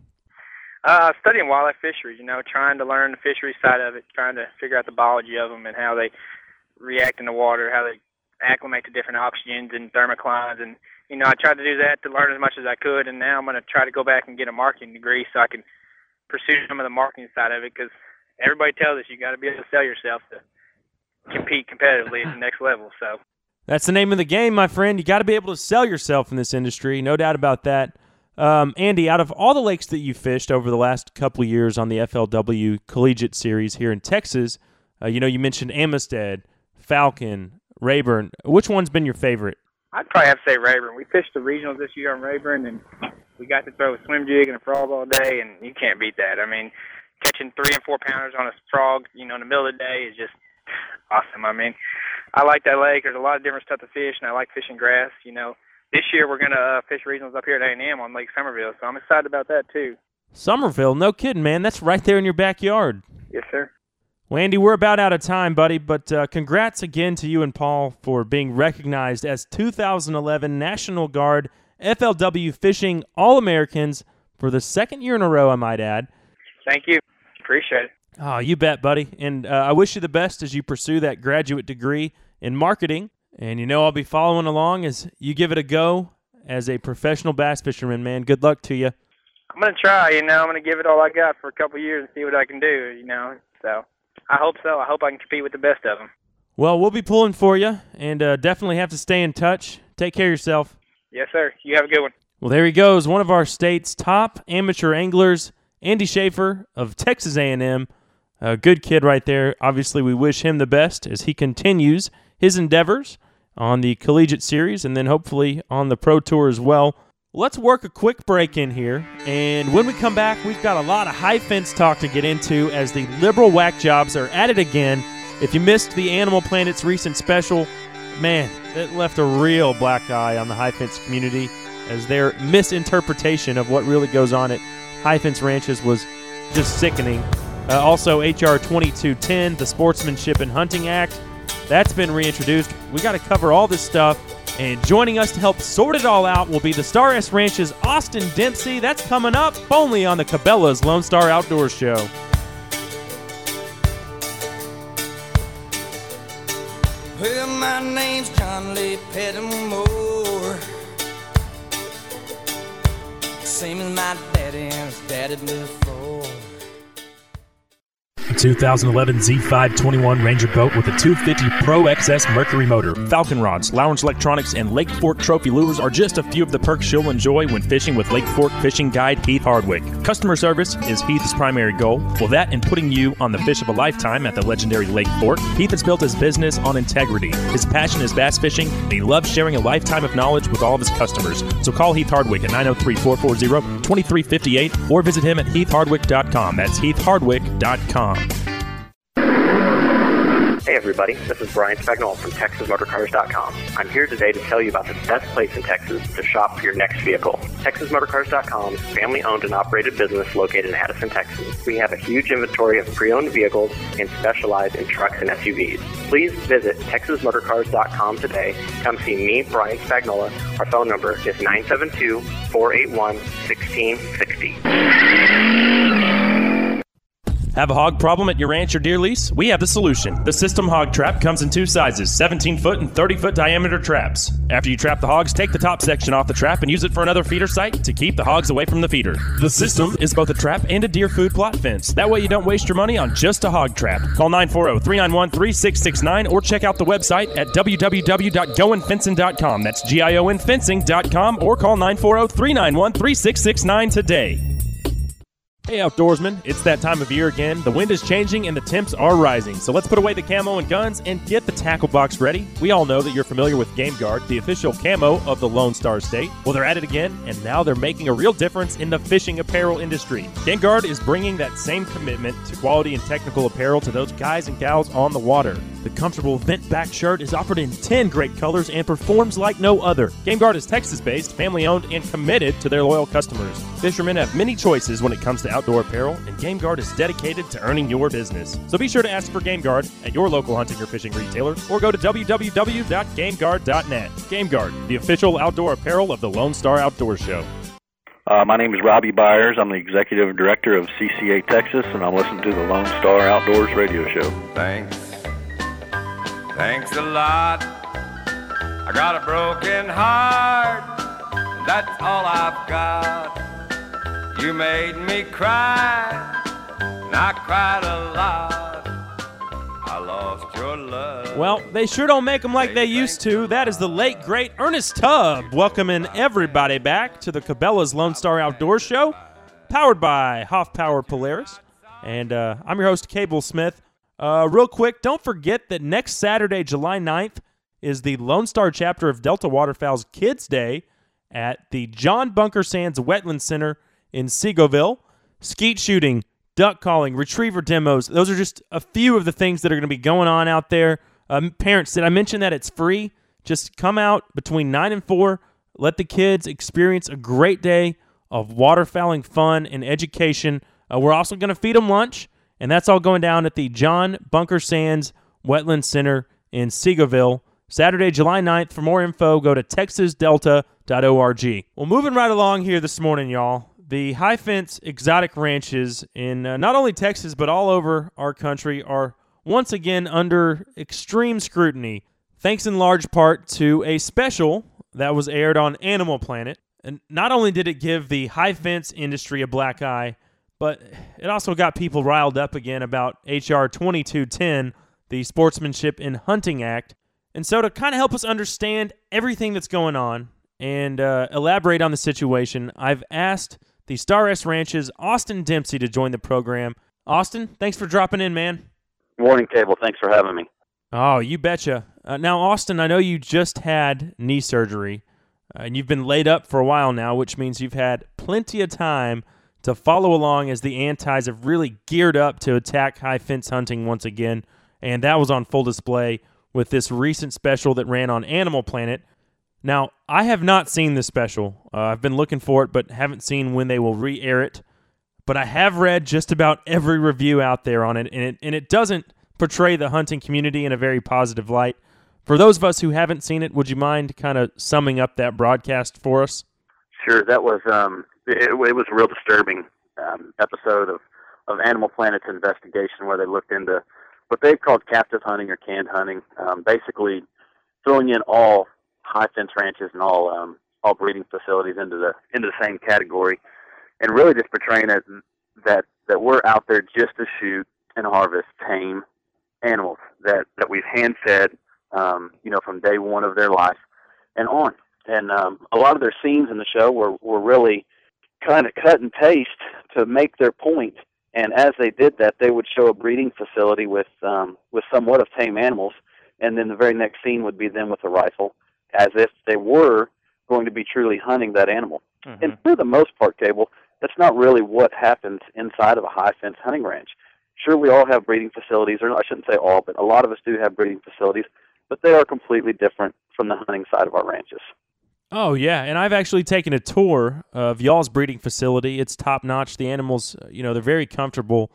Studying wildlife fisheries, trying to learn the fisheries side of it, trying to figure out the biology of them and how they react in the water, how they acclimate to different oxygens and thermoclines. And, I tried to do that to learn as much as I could, and now I'm going to try to go back and get a marketing degree so I can pursue some of the marketing side of it, because everybody tells us you got to be able to sell yourself to compete competitively at the next level. So that's the name of the game, my friend. You got to be able to sell yourself in this industry, no doubt about that. Andy, out of all the lakes that you fished over the last couple of years on the FLW Collegiate Series here in Texas, you mentioned Amistad, Falcon, Rayburn. Which one's been your favorite? I'd probably have to say Rayburn. We fished the regionals this year on Rayburn, and we got to throw a swim jig and a frog all day, and you can't beat that. I mean, catching 3 and 4 pounders on a frog, in the middle of the day is just awesome. I mean, I like that lake. There's a lot of different stuff to fish, and I like fishing grass. This year we're going to fish regionals up here at A&M on Lake Somerville, so I'm excited about that too. Somerville? No kidding, man. That's right there in your backyard. Yes, sir. Well, Andy, we're about out of time, buddy, but congrats again to you and Paul for being recognized as 2011 National Guard FLW Fishing All-Americans for the second year in a row, I might add. Thank you. Appreciate it. Oh, you bet, buddy. And I wish you the best as you pursue that graduate degree in marketing. And I'll be following along as you give it a go as a professional bass fisherman, man. Good luck to you. I'm going to try, I'm going to give it all I got for a couple of years and see what I can do, So I hope so. I hope I can compete with the best of them. Well, we'll be pulling for you and definitely have to stay in touch. Take care of yourself. Yes, sir. You have a good one. Well, there he goes, one of our state's top amateur anglers, Andy Schaefer of Texas A&M. A good kid right there. Obviously, we wish him the best as he continues his endeavors on the Collegiate Series and then hopefully on the Pro Tour as well. Let's work a quick break in here, and when we come back, we've got a lot of high fence talk to get into as the liberal whack jobs are at it again. If you missed the Animal Planet's recent special, man, it left a real black eye on the high fence community as their misinterpretation of what really goes on at high fence ranches was just sickening. Also, H.R. 2210, the Sportsmanship and Hunting Act, that's been reintroduced. We got to cover all this stuff. And joining us to help sort it all out will be the Star S Ranch's Austin Dempsey. That's coming up only on the Cabela's Lone Star Outdoors Show. Well, my name's John Lee Pettimore. Same as my daddy and his daddy before. A 2011 Z521 Ranger boat with a 250 Pro XS Mercury motor. Falcon rods, Lounge Electronics, and Lake Fork Trophy lures are just a few of the perks you'll enjoy when fishing with Lake Fork fishing guide Heath Hardwick. Customer service is Heath's primary goal. Well, that and putting you on the fish of a lifetime at the legendary Lake Fork. Heath has built his business on integrity. His passion is bass fishing, and he loves sharing a lifetime of knowledge with all of his customers. So call Heath Hardwick at 903-440-2358 or visit him at heathhardwick.com. That's heathhardwick.com. Hey everybody, this is Brian Spagnola from TexasMotorCars.com. I'm here today to tell you about the best place in Texas to shop for your next vehicle. TexasMotorCars.com is a family-owned and operated business located in Addison, Texas. We have a huge inventory of pre-owned vehicles and specialize in trucks and SUVs. Please visit TexasMotorCars.com today. Come see me, Brian Spagnola. Our phone number is 972-481-1660. Have a hog problem at your ranch or deer lease? We have the solution. The System Hog Trap comes in two sizes, 17-foot and 30-foot diameter traps. After you trap the hogs, take the top section off the trap and use it for another feeder site to keep the hogs away from the feeder. The system is both a trap and a deer food plot fence. That way you don't waste your money on just a hog trap. Call 940-391-3669 or check out the website at www.goinfencing.com. That's GIONfencing.com or call 940-391-3669 today. Hey outdoorsmen, it's that time of year again. The wind is changing and the temps are rising, so let's put away the camo and guns and get the tackle box ready. We all know that you're familiar with Game Guard, the official camo of the Lone Star State. Well, they're at it again, and now they're making a real difference in the fishing apparel industry. Game Guard is bringing that same commitment to quality and technical apparel to those guys and gals on the water. The comfortable vent back shirt is offered in 10 great colors and performs like no other. Game Guard is Texas-based, family-owned, and committed to their loyal customers. Fishermen have many choices when it comes to outdoor apparel, and Game Guard is dedicated to earning your business. So be sure to ask for Game Guard at your local hunting or fishing retailer, or go to www.gameguard.net. Game Guard, the official outdoor apparel of the Lone Star Outdoor Show. My name is Robbie Byers. I'm the Executive Director of CCA Texas, and I'm listening to the Lone Star Outdoors radio show. Thanks a lot. I got a broken heart, and that's all I've got. You made me cry, and I cried a lot. I lost your love. Well, they sure don't make them like they used to. That is the late, great Ernest Tubb welcoming everybody back to the Cabela's Lone Star Outdoor Show, powered by Hoff Power Polaris. And I'm your host, Cable Smith. Real quick, don't forget that next Saturday, July 9th, is the Lone Star chapter of Delta Waterfowl's Kids Day at the John Bunker Sands Wetland Center in Seagoville. Skeet shooting, duck calling, retriever demos. Those are just a few of the things that are going to be going on out there. Parents, did I mention that it's free? Just come out between 9 and 4. Let the kids experience a great day of waterfowling fun and education. We're also going to feed them lunch. And that's all going down at the John Bunker Sands Wetland Center in Seagoville, Saturday, July 9th. For more info, go to texasdelta.org. Well, moving right along here this morning, y'all. The High Fence Exotic Ranches in not only Texas but all over our country are once again under extreme scrutiny, thanks in large part to a special that was aired on Animal Planet. And not only did it give the high fence industry a black eye, but it also got people riled up again about H.R. 2210, the Sportsmanship in Hunting Act. And so to kind of help us understand everything that's going on and elaborate on the situation, I've asked the Star S Ranch's Austin Dempsey to join the program. Austin, thanks for dropping in, man. Good morning, Cable. Thanks for having me. Oh, you betcha. Now, Austin, I know you just had knee surgery, and you've been laid up for a while now, which means you've had plenty of time to follow along as the Antis have really geared up to attack high fence hunting once again, and that was on full display with this recent special that ran on Animal Planet. Now, I have not seen this special. I've been looking for it, but haven't seen when they will re-air it. But I have read just about every review out there on it, and it doesn't portray the hunting community in a very positive light. For those of us who haven't seen it, would you mind kind of summing up that broadcast for us? Sure, that was it was a real disturbing episode of Animal Planet's investigation where they looked into what they've called captive hunting or canned hunting, basically throwing in all high fence ranches and all breeding facilities into the same category, and really just portraying it that we're out there just to shoot and harvest tame animals that we've hand fed, from day one of their life and on. And a lot of their scenes in the show were really kind of cut and paste to make their point. And as they did that, they would show a breeding facility with somewhat of tame animals, and then the very next scene would be them with a rifle, as if they were going to be truly hunting that animal. Mm-hmm. And for the most part, Cable, that's not really what happens inside of a high fence hunting ranch. Sure, we all have breeding facilities, or I shouldn't say all, but a lot of us do have breeding facilities, but they are completely different from the hunting side of our ranches. Oh, yeah, and I've actually taken a tour of y'all's breeding facility. It's top-notch. The animals, they're very comfortable.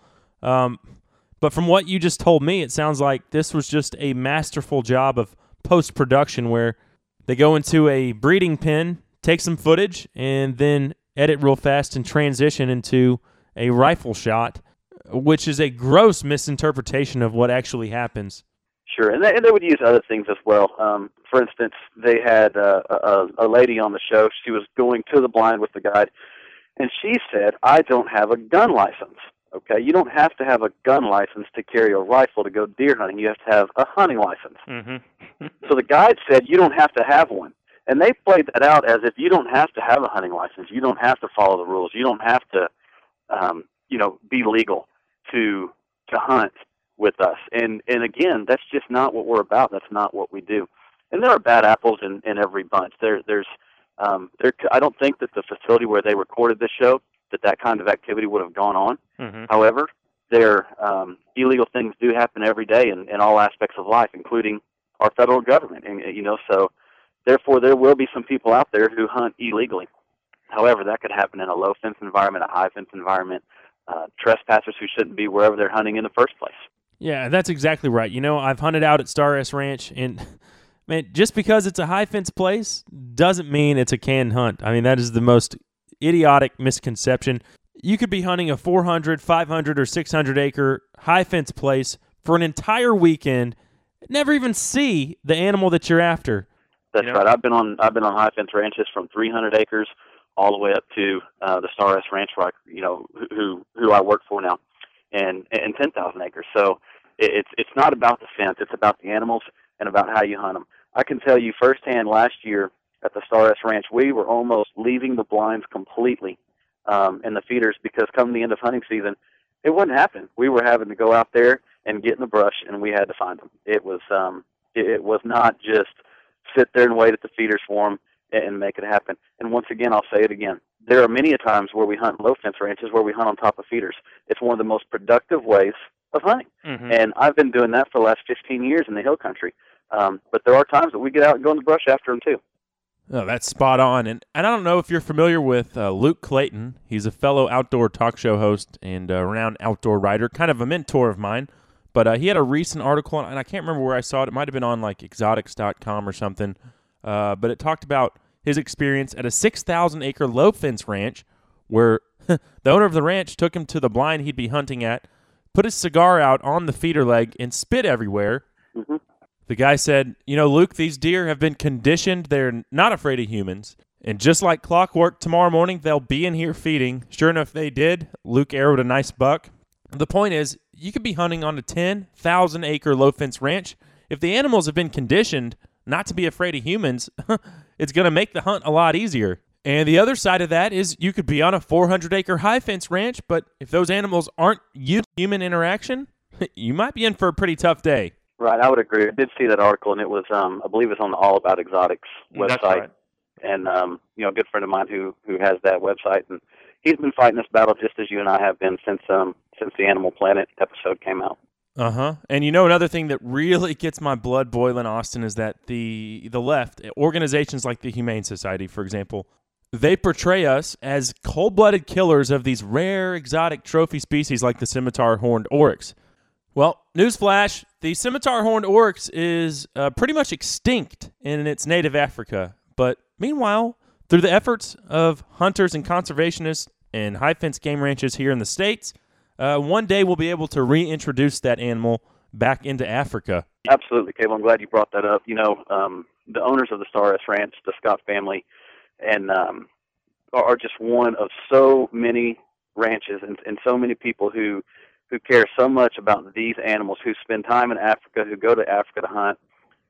But from what you just told me, it sounds like this was just a masterful job of post-production where they go into a breeding pen, take some footage, and then edit real fast and transition into a rifle shot. which is a gross misinterpretation of what actually happens. Sure, and they would use other things as well. For instance, they had a lady on the show. She was going to the blind with the guide, and she said, "I don't have a gun license." Okay, you don't have to have a gun license to carry a rifle to go deer hunting. You have to have a hunting license. Mm-hmm. So the guide said, "You don't have to have one." And they played that out as if you don't have to have a hunting license. You don't have to follow the rules. You don't have to, be legal to hunt with us. And again, that's just not what we're about. That's not what we do. And there are bad apples in every bunch. I don't think that the facility where they recorded this show, that kind of activity would have gone on. Mm-hmm. However, illegal things do happen every day in all aspects of life, including our federal government. And so therefore there will be some people out there who hunt illegally. However, that could happen in a low fence environment, a high fence environment, trespassers who shouldn't be wherever they're hunting in the first place. Yeah, that's exactly right. I've hunted out at Star S Ranch, and man, just because it's a high fence place doesn't mean it's a canned hunt. I mean, that is the most idiotic misconception. You could be hunting a 400, 500, or 600 acre high fence place for an entire weekend, never even see the animal that you're after. That's right. I've been on high fence ranches from 300 acres all the way up to the Star S Ranch, where who I work for now, and 10,000 acres. So it's not about the fence; it's about the animals and about how you hunt them. I can tell you firsthand. Last year at the Star S Ranch, we were almost leaving the blinds completely in the feeders, because come the end of hunting season, it wouldn't happen. We were having to go out there and get in the brush, and we had to find them. It was not just sit there and wait at the feeders for them and make it happen. And once again, I'll say it again. There are many times where we hunt low fence ranches where we hunt on top of feeders. It's one of the most productive ways of hunting. Mm-hmm. And I've been doing that for the last 15 years in the hill country. But there are times that we get out and go in the brush after them too. Oh, that's spot on. And I don't know if you're familiar with Luke Clayton. He's a fellow outdoor talk show host and a renowned outdoor writer, kind of a mentor of mine. But he had a recent article, and I can't remember where I saw it. It might have been on like exotics.com or something. But it talked about his experience at a 6,000-acre low-fence ranch where the owner of the ranch took him to the blind he'd be hunting at, put his cigar out on the feeder leg, and spit everywhere. Mm-hmm. The guy said, Luke, these deer have been conditioned. They're not afraid of humans. And just like clockwork, tomorrow morning they'll be in here feeding. Sure enough, they did. Luke arrowed a nice buck. The point is, you could be hunting on a 10,000-acre low-fence ranch. If the animals have been conditioned not to be afraid of humans, it's going to make the hunt a lot easier. And the other side of that is you could be on a 400-acre high-fence ranch, but if those animals aren't used to human interaction, you might be in for a pretty tough day. Right, I would agree. I did see that article, and it was, I believe it's on the All About Exotics website. That's right. And, a good friend of mine who has that website, and he's been fighting this battle just as you and I have been since the Animal Planet episode came out. Uh-huh. And another thing that really gets my blood boiling, Austin, is that the left, organizations like the Humane Society, for example, they portray us as cold-blooded killers of these rare exotic trophy species like the scimitar horned oryx. Well, newsflash, the scimitar horned oryx is pretty much extinct in its native Africa. But meanwhile, through the efforts of hunters and conservationists and high-fence game ranches here in the States, one day we'll be able to reintroduce that animal back into Africa. Absolutely, Cable. I'm glad you brought that up. The owners of the Star S Ranch, the Scott family, and are just one of so many ranches and so many people who care so much about these animals, who spend time in Africa, who go to Africa to hunt.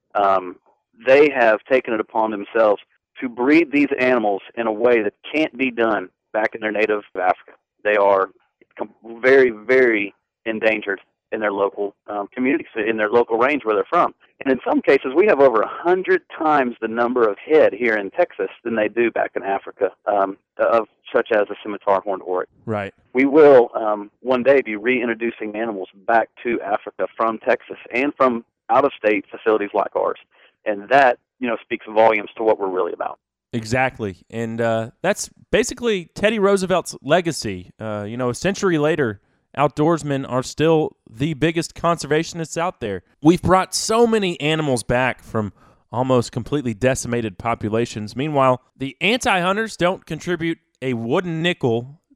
They have taken it upon themselves to breed these animals in a way that can't be done back in their native Africa. They are very, very endangered in their local communities, in their local range where they're from. And in some cases, we have over 100 times the number of head here in Texas than they do back in Africa, such as the scimitar horned oryx. Right. We will one day be reintroducing animals back to Africa from Texas and from out-of-state facilities like ours. And that, speaks volumes to what we're really about. Exactly. And that's basically Teddy Roosevelt's legacy. A century later, outdoorsmen are still the biggest conservationists out there. We've brought so many animals back from almost completely decimated populations. Meanwhile, the anti-hunters don't contribute a wooden nickel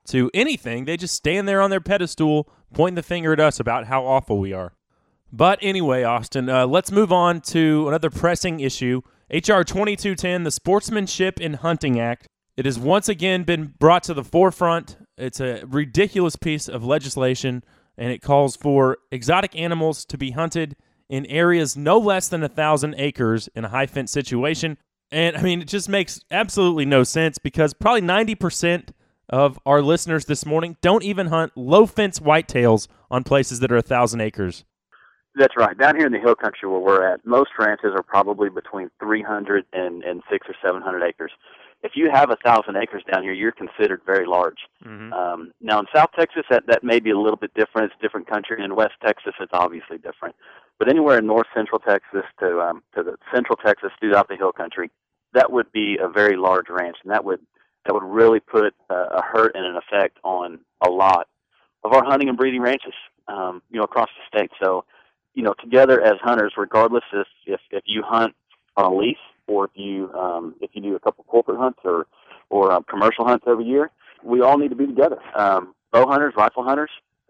to anything. They just stand there on their pedestal, pointing the finger at us about how awful we are. But anyway, Austin, let's move on to another pressing issue. H.R. 2210, the Sportsmanship in Hunting Act. It has once again been brought to the forefront. It's a ridiculous piece of legislation, and it calls for exotic animals to be hunted in areas no less than 1,000 acres in a high-fence situation. And, I mean, it just makes absolutely no sense because probably 90% of our listeners this morning don't even hunt low-fence whitetails on places that are 1,000 acres. That's right. Down here in the hill country where we're at, most ranches are probably between 300 and 600 or 700 acres. If you have 1,000 acres down here, you're considered very large. Mm-hmm. Now, in South Texas, that may be a little bit different. It's a different country. In West Texas, it's obviously different. But anywhere in North Central Texas to the Central Texas throughout the hill country, that would be a very large ranch, and that would really put a hurt and an effect on a lot of our hunting and breeding ranches, across the state. So, together as hunters, regardless if you hunt on a lease or if you do a couple corporate hunts or commercial hunts every year, we all need to be together. Bow hunters, rifle hunters,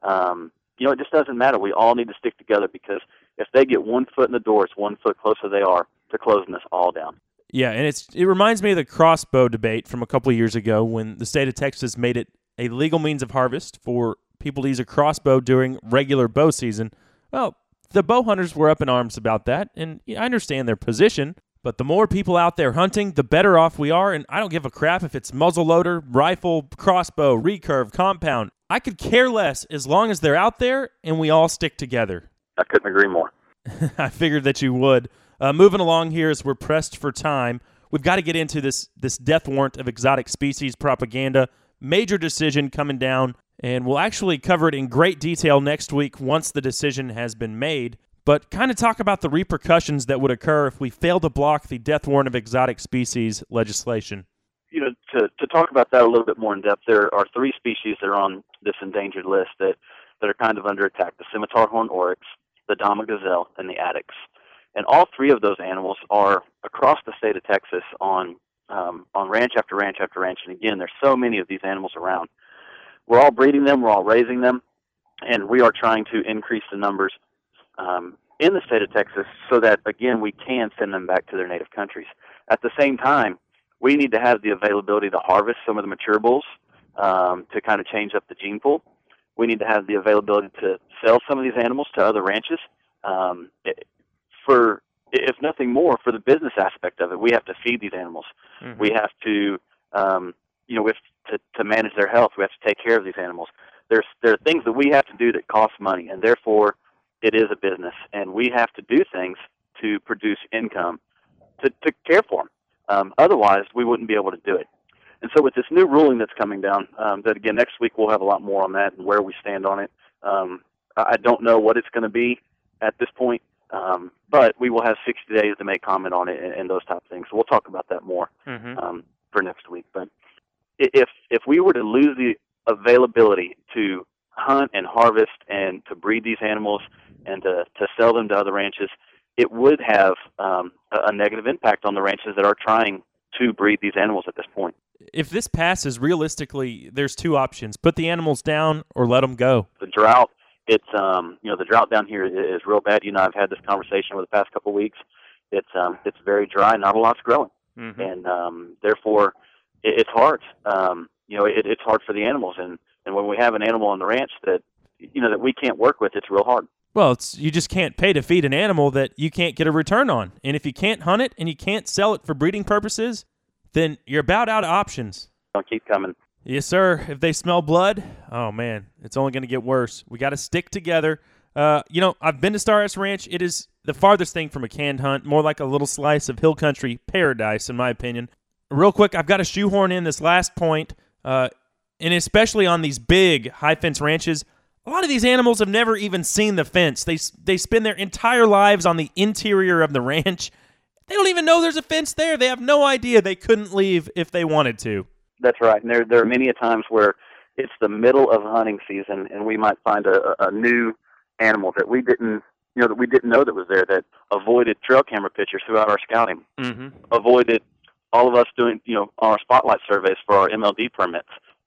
it just doesn't matter. We all need to stick together because if they get 1 foot in the door, it's 1 foot closer they are to closing us all down. Yeah, and it reminds me of the crossbow debate from a couple of years ago when the state of Texas made it a legal means of harvest for people to use a crossbow during regular bow season. Well, the bow hunters were up in arms about that, and I understand their position, but the more people out there hunting, the better off we are, and I don't give a crap if it's muzzleloader, rifle, crossbow, recurve, compound. I could care less as long as they're out there and we all stick together. I couldn't agree more. I figured that you would. Moving along here as we're pressed for time, we've got to get into this death warrant of exotic species propaganda. Major decision coming down, and we'll actually cover it in great detail next week once the decision has been made, but kind of talk about the repercussions that would occur if we fail to block the death warrant of exotic species legislation. To talk about that a little bit more in depth, there are 3 species that are on this endangered list that are kind of under attack: the scimitar horned oryx, the Dama gazelle, and the addax. And all 3 of those animals are across the state of Texas on ranch after ranch after ranch. And again, there's so many of these animals around. We're all breeding them, we're all raising them, and we are trying to increase the numbers in the state of Texas so that, again, we can send them back to their native countries. At the same time, we need to have the availability to harvest some of the mature bulls to kind of change up the gene pool. We need to have the availability to sell some of these animals to other ranches. For, if nothing more, for the business aspect of it, we have to feed these animals. Mm-hmm. We have to, to manage their health. We have to take care of these animals. There are things that we have to do that cost money, and therefore it is a business. And we have to do things to produce income to care for them. Otherwise, we wouldn't be able to do it. And so with this new ruling that's coming down, that again, next week we'll have a lot more on that and where we stand on it. I don't know what it's going to be at this point. But we will have 60 days to make comment on it and those type of things. So we'll talk about that more for next week. But if we were to lose the availability to hunt and harvest and to breed these animals and to sell them to other ranches, it would have a negative impact on the ranches that are trying to breed these animals at this point. If this passes, realistically, there's 2 options. Put the animals down or let them go. The drought. It's the drought down here is real bad. I've had this conversation over the past couple of weeks. It's very dry, not a lot's growing, and therefore it's hard. It's hard for the animals, and when we have an animal on the ranch that that we can't work with, it's real hard. Well, you just can't pay to feed an animal that you can't get a return on, and if you can't hunt it and you can't sell it for breeding purposes, then you're about out of options. Don't keep coming. Yes, sir. If they smell blood, oh, man, it's only going to get worse. We got to stick together. I've been to Stardust Ranch. It is the farthest thing from a canned hunt, more like a little slice of hill country paradise, in my opinion. Real quick, I've got to shoehorn in this last point, and especially on these big high-fence ranches, a lot of these animals have never even seen the fence. They spend their entire lives on the interior of the ranch. They don't even know there's a fence there. They have no idea they couldn't leave if they wanted to. That's right. And there are many a times where it's the middle of hunting season, and we might find a new animal that we didn't know that was there, that avoided trail camera pictures throughout our scouting, avoided all of us doing, on our spotlight surveys for our MLD permits.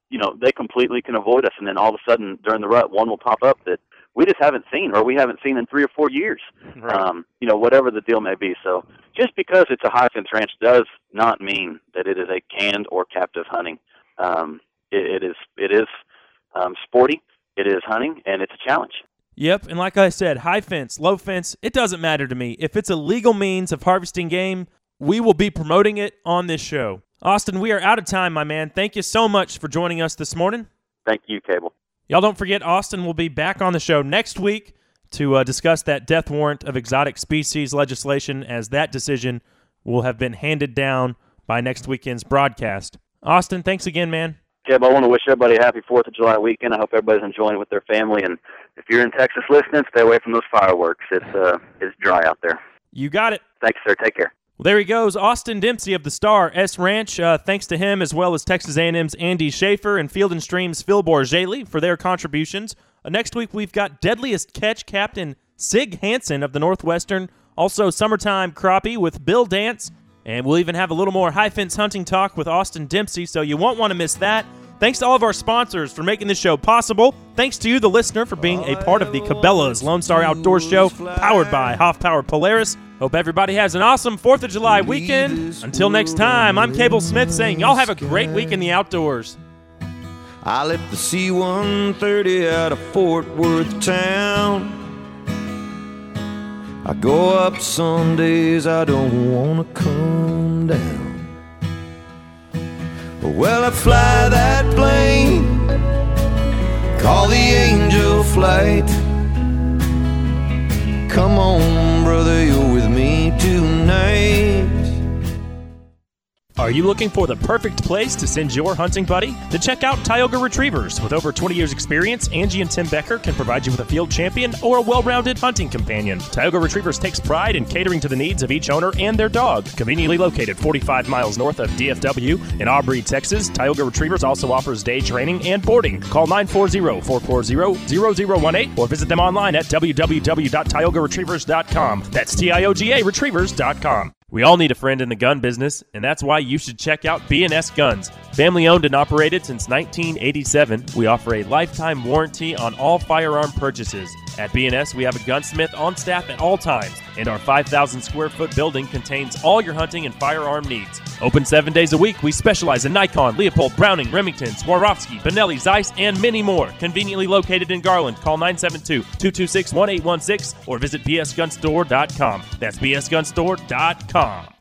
they completely can avoid us, and then all of a sudden during the rut, one will pop up that we just haven't seen, or we haven't seen in 3 or 4 years. Right. Whatever the deal may be. So just because it's a high fence ranch does not mean that it is a canned or captive hunting. It is sporty, it is hunting, and it's a challenge. Yep, and like I said, high fence, low fence, it doesn't matter to me. If it's a legal means of harvesting game, we will be promoting it on this show. Austin, we are out of time, my man. Thank you so much for joining us this morning. Thank you, Cable. Y'all don't forget, Austin will be back on the show next week to discuss that death warrant of exotic species legislation, as that decision will have been handed down by next weekend's broadcast. Austin, thanks again, man. Jeb, I want to wish everybody a happy 4th of July weekend. I hope everybody's enjoying it with their family. And if you're in Texas listening, stay away from those fireworks. It's dry out there. You got it. Thanks, sir. Take care. Well, there he goes, Austin Dempsey of the Star S Ranch. Thanks to him, as well as Texas A&M's Andy Schaefer and Field & Stream's Phil Borgelli for their contributions. Next week, we've got Deadliest Catch Captain Sig Hansen of the Northwestern. Also, Summertime Crappie with Bill Dance. And we'll even have a little more high fence hunting talk with Austin Dempsey, so you won't want to miss that. Thanks to all of our sponsors for making this show possible. Thanks to you, the listener, for being a part of the Cabela's Lone Star Outdoors Show, powered by Hoff Power Polaris. Hope everybody has an awesome 4th of July weekend. Until next time, I'm Cable Smith saying y'all have a great week in the outdoors. I left the C-130 out of Fort Worth town. I go up some days I don't want to come down. Well, I fly that plane, call the Angel Flight. Come on, brother, you're with me tonight. Are you looking for the perfect place to send your hunting buddy? Then check out Tioga Retrievers. With over 20 years experience, Angie and Tim Becker can provide you with a field champion or a well-rounded hunting companion. Tioga Retrievers takes pride in catering to the needs of each owner and their dog. Conveniently located 45 miles north of DFW in Aubrey, Texas, Tioga Retrievers also offers day training and boarding. Call 940-440-0018 or visit them online at www.tiogaretrievers.com. That's TIOGA Retrievers.com. We all need a friend in the gun business, and that's why you should check out B&S Guns. Family owned and operated since 1987, we offer a lifetime warranty on all firearm purchases. At B&S, we have a gunsmith on staff at all times, and our 5,000 square foot building contains all your hunting and firearm needs. Open 7 days a week, we specialize in Nikon, Leopold, Browning, Remington, Swarovski, Benelli, Zeiss, and many more. Conveniently located in Garland. Call 972-226-1816 or visit bsgunstore.com. That's bsgunstore.com.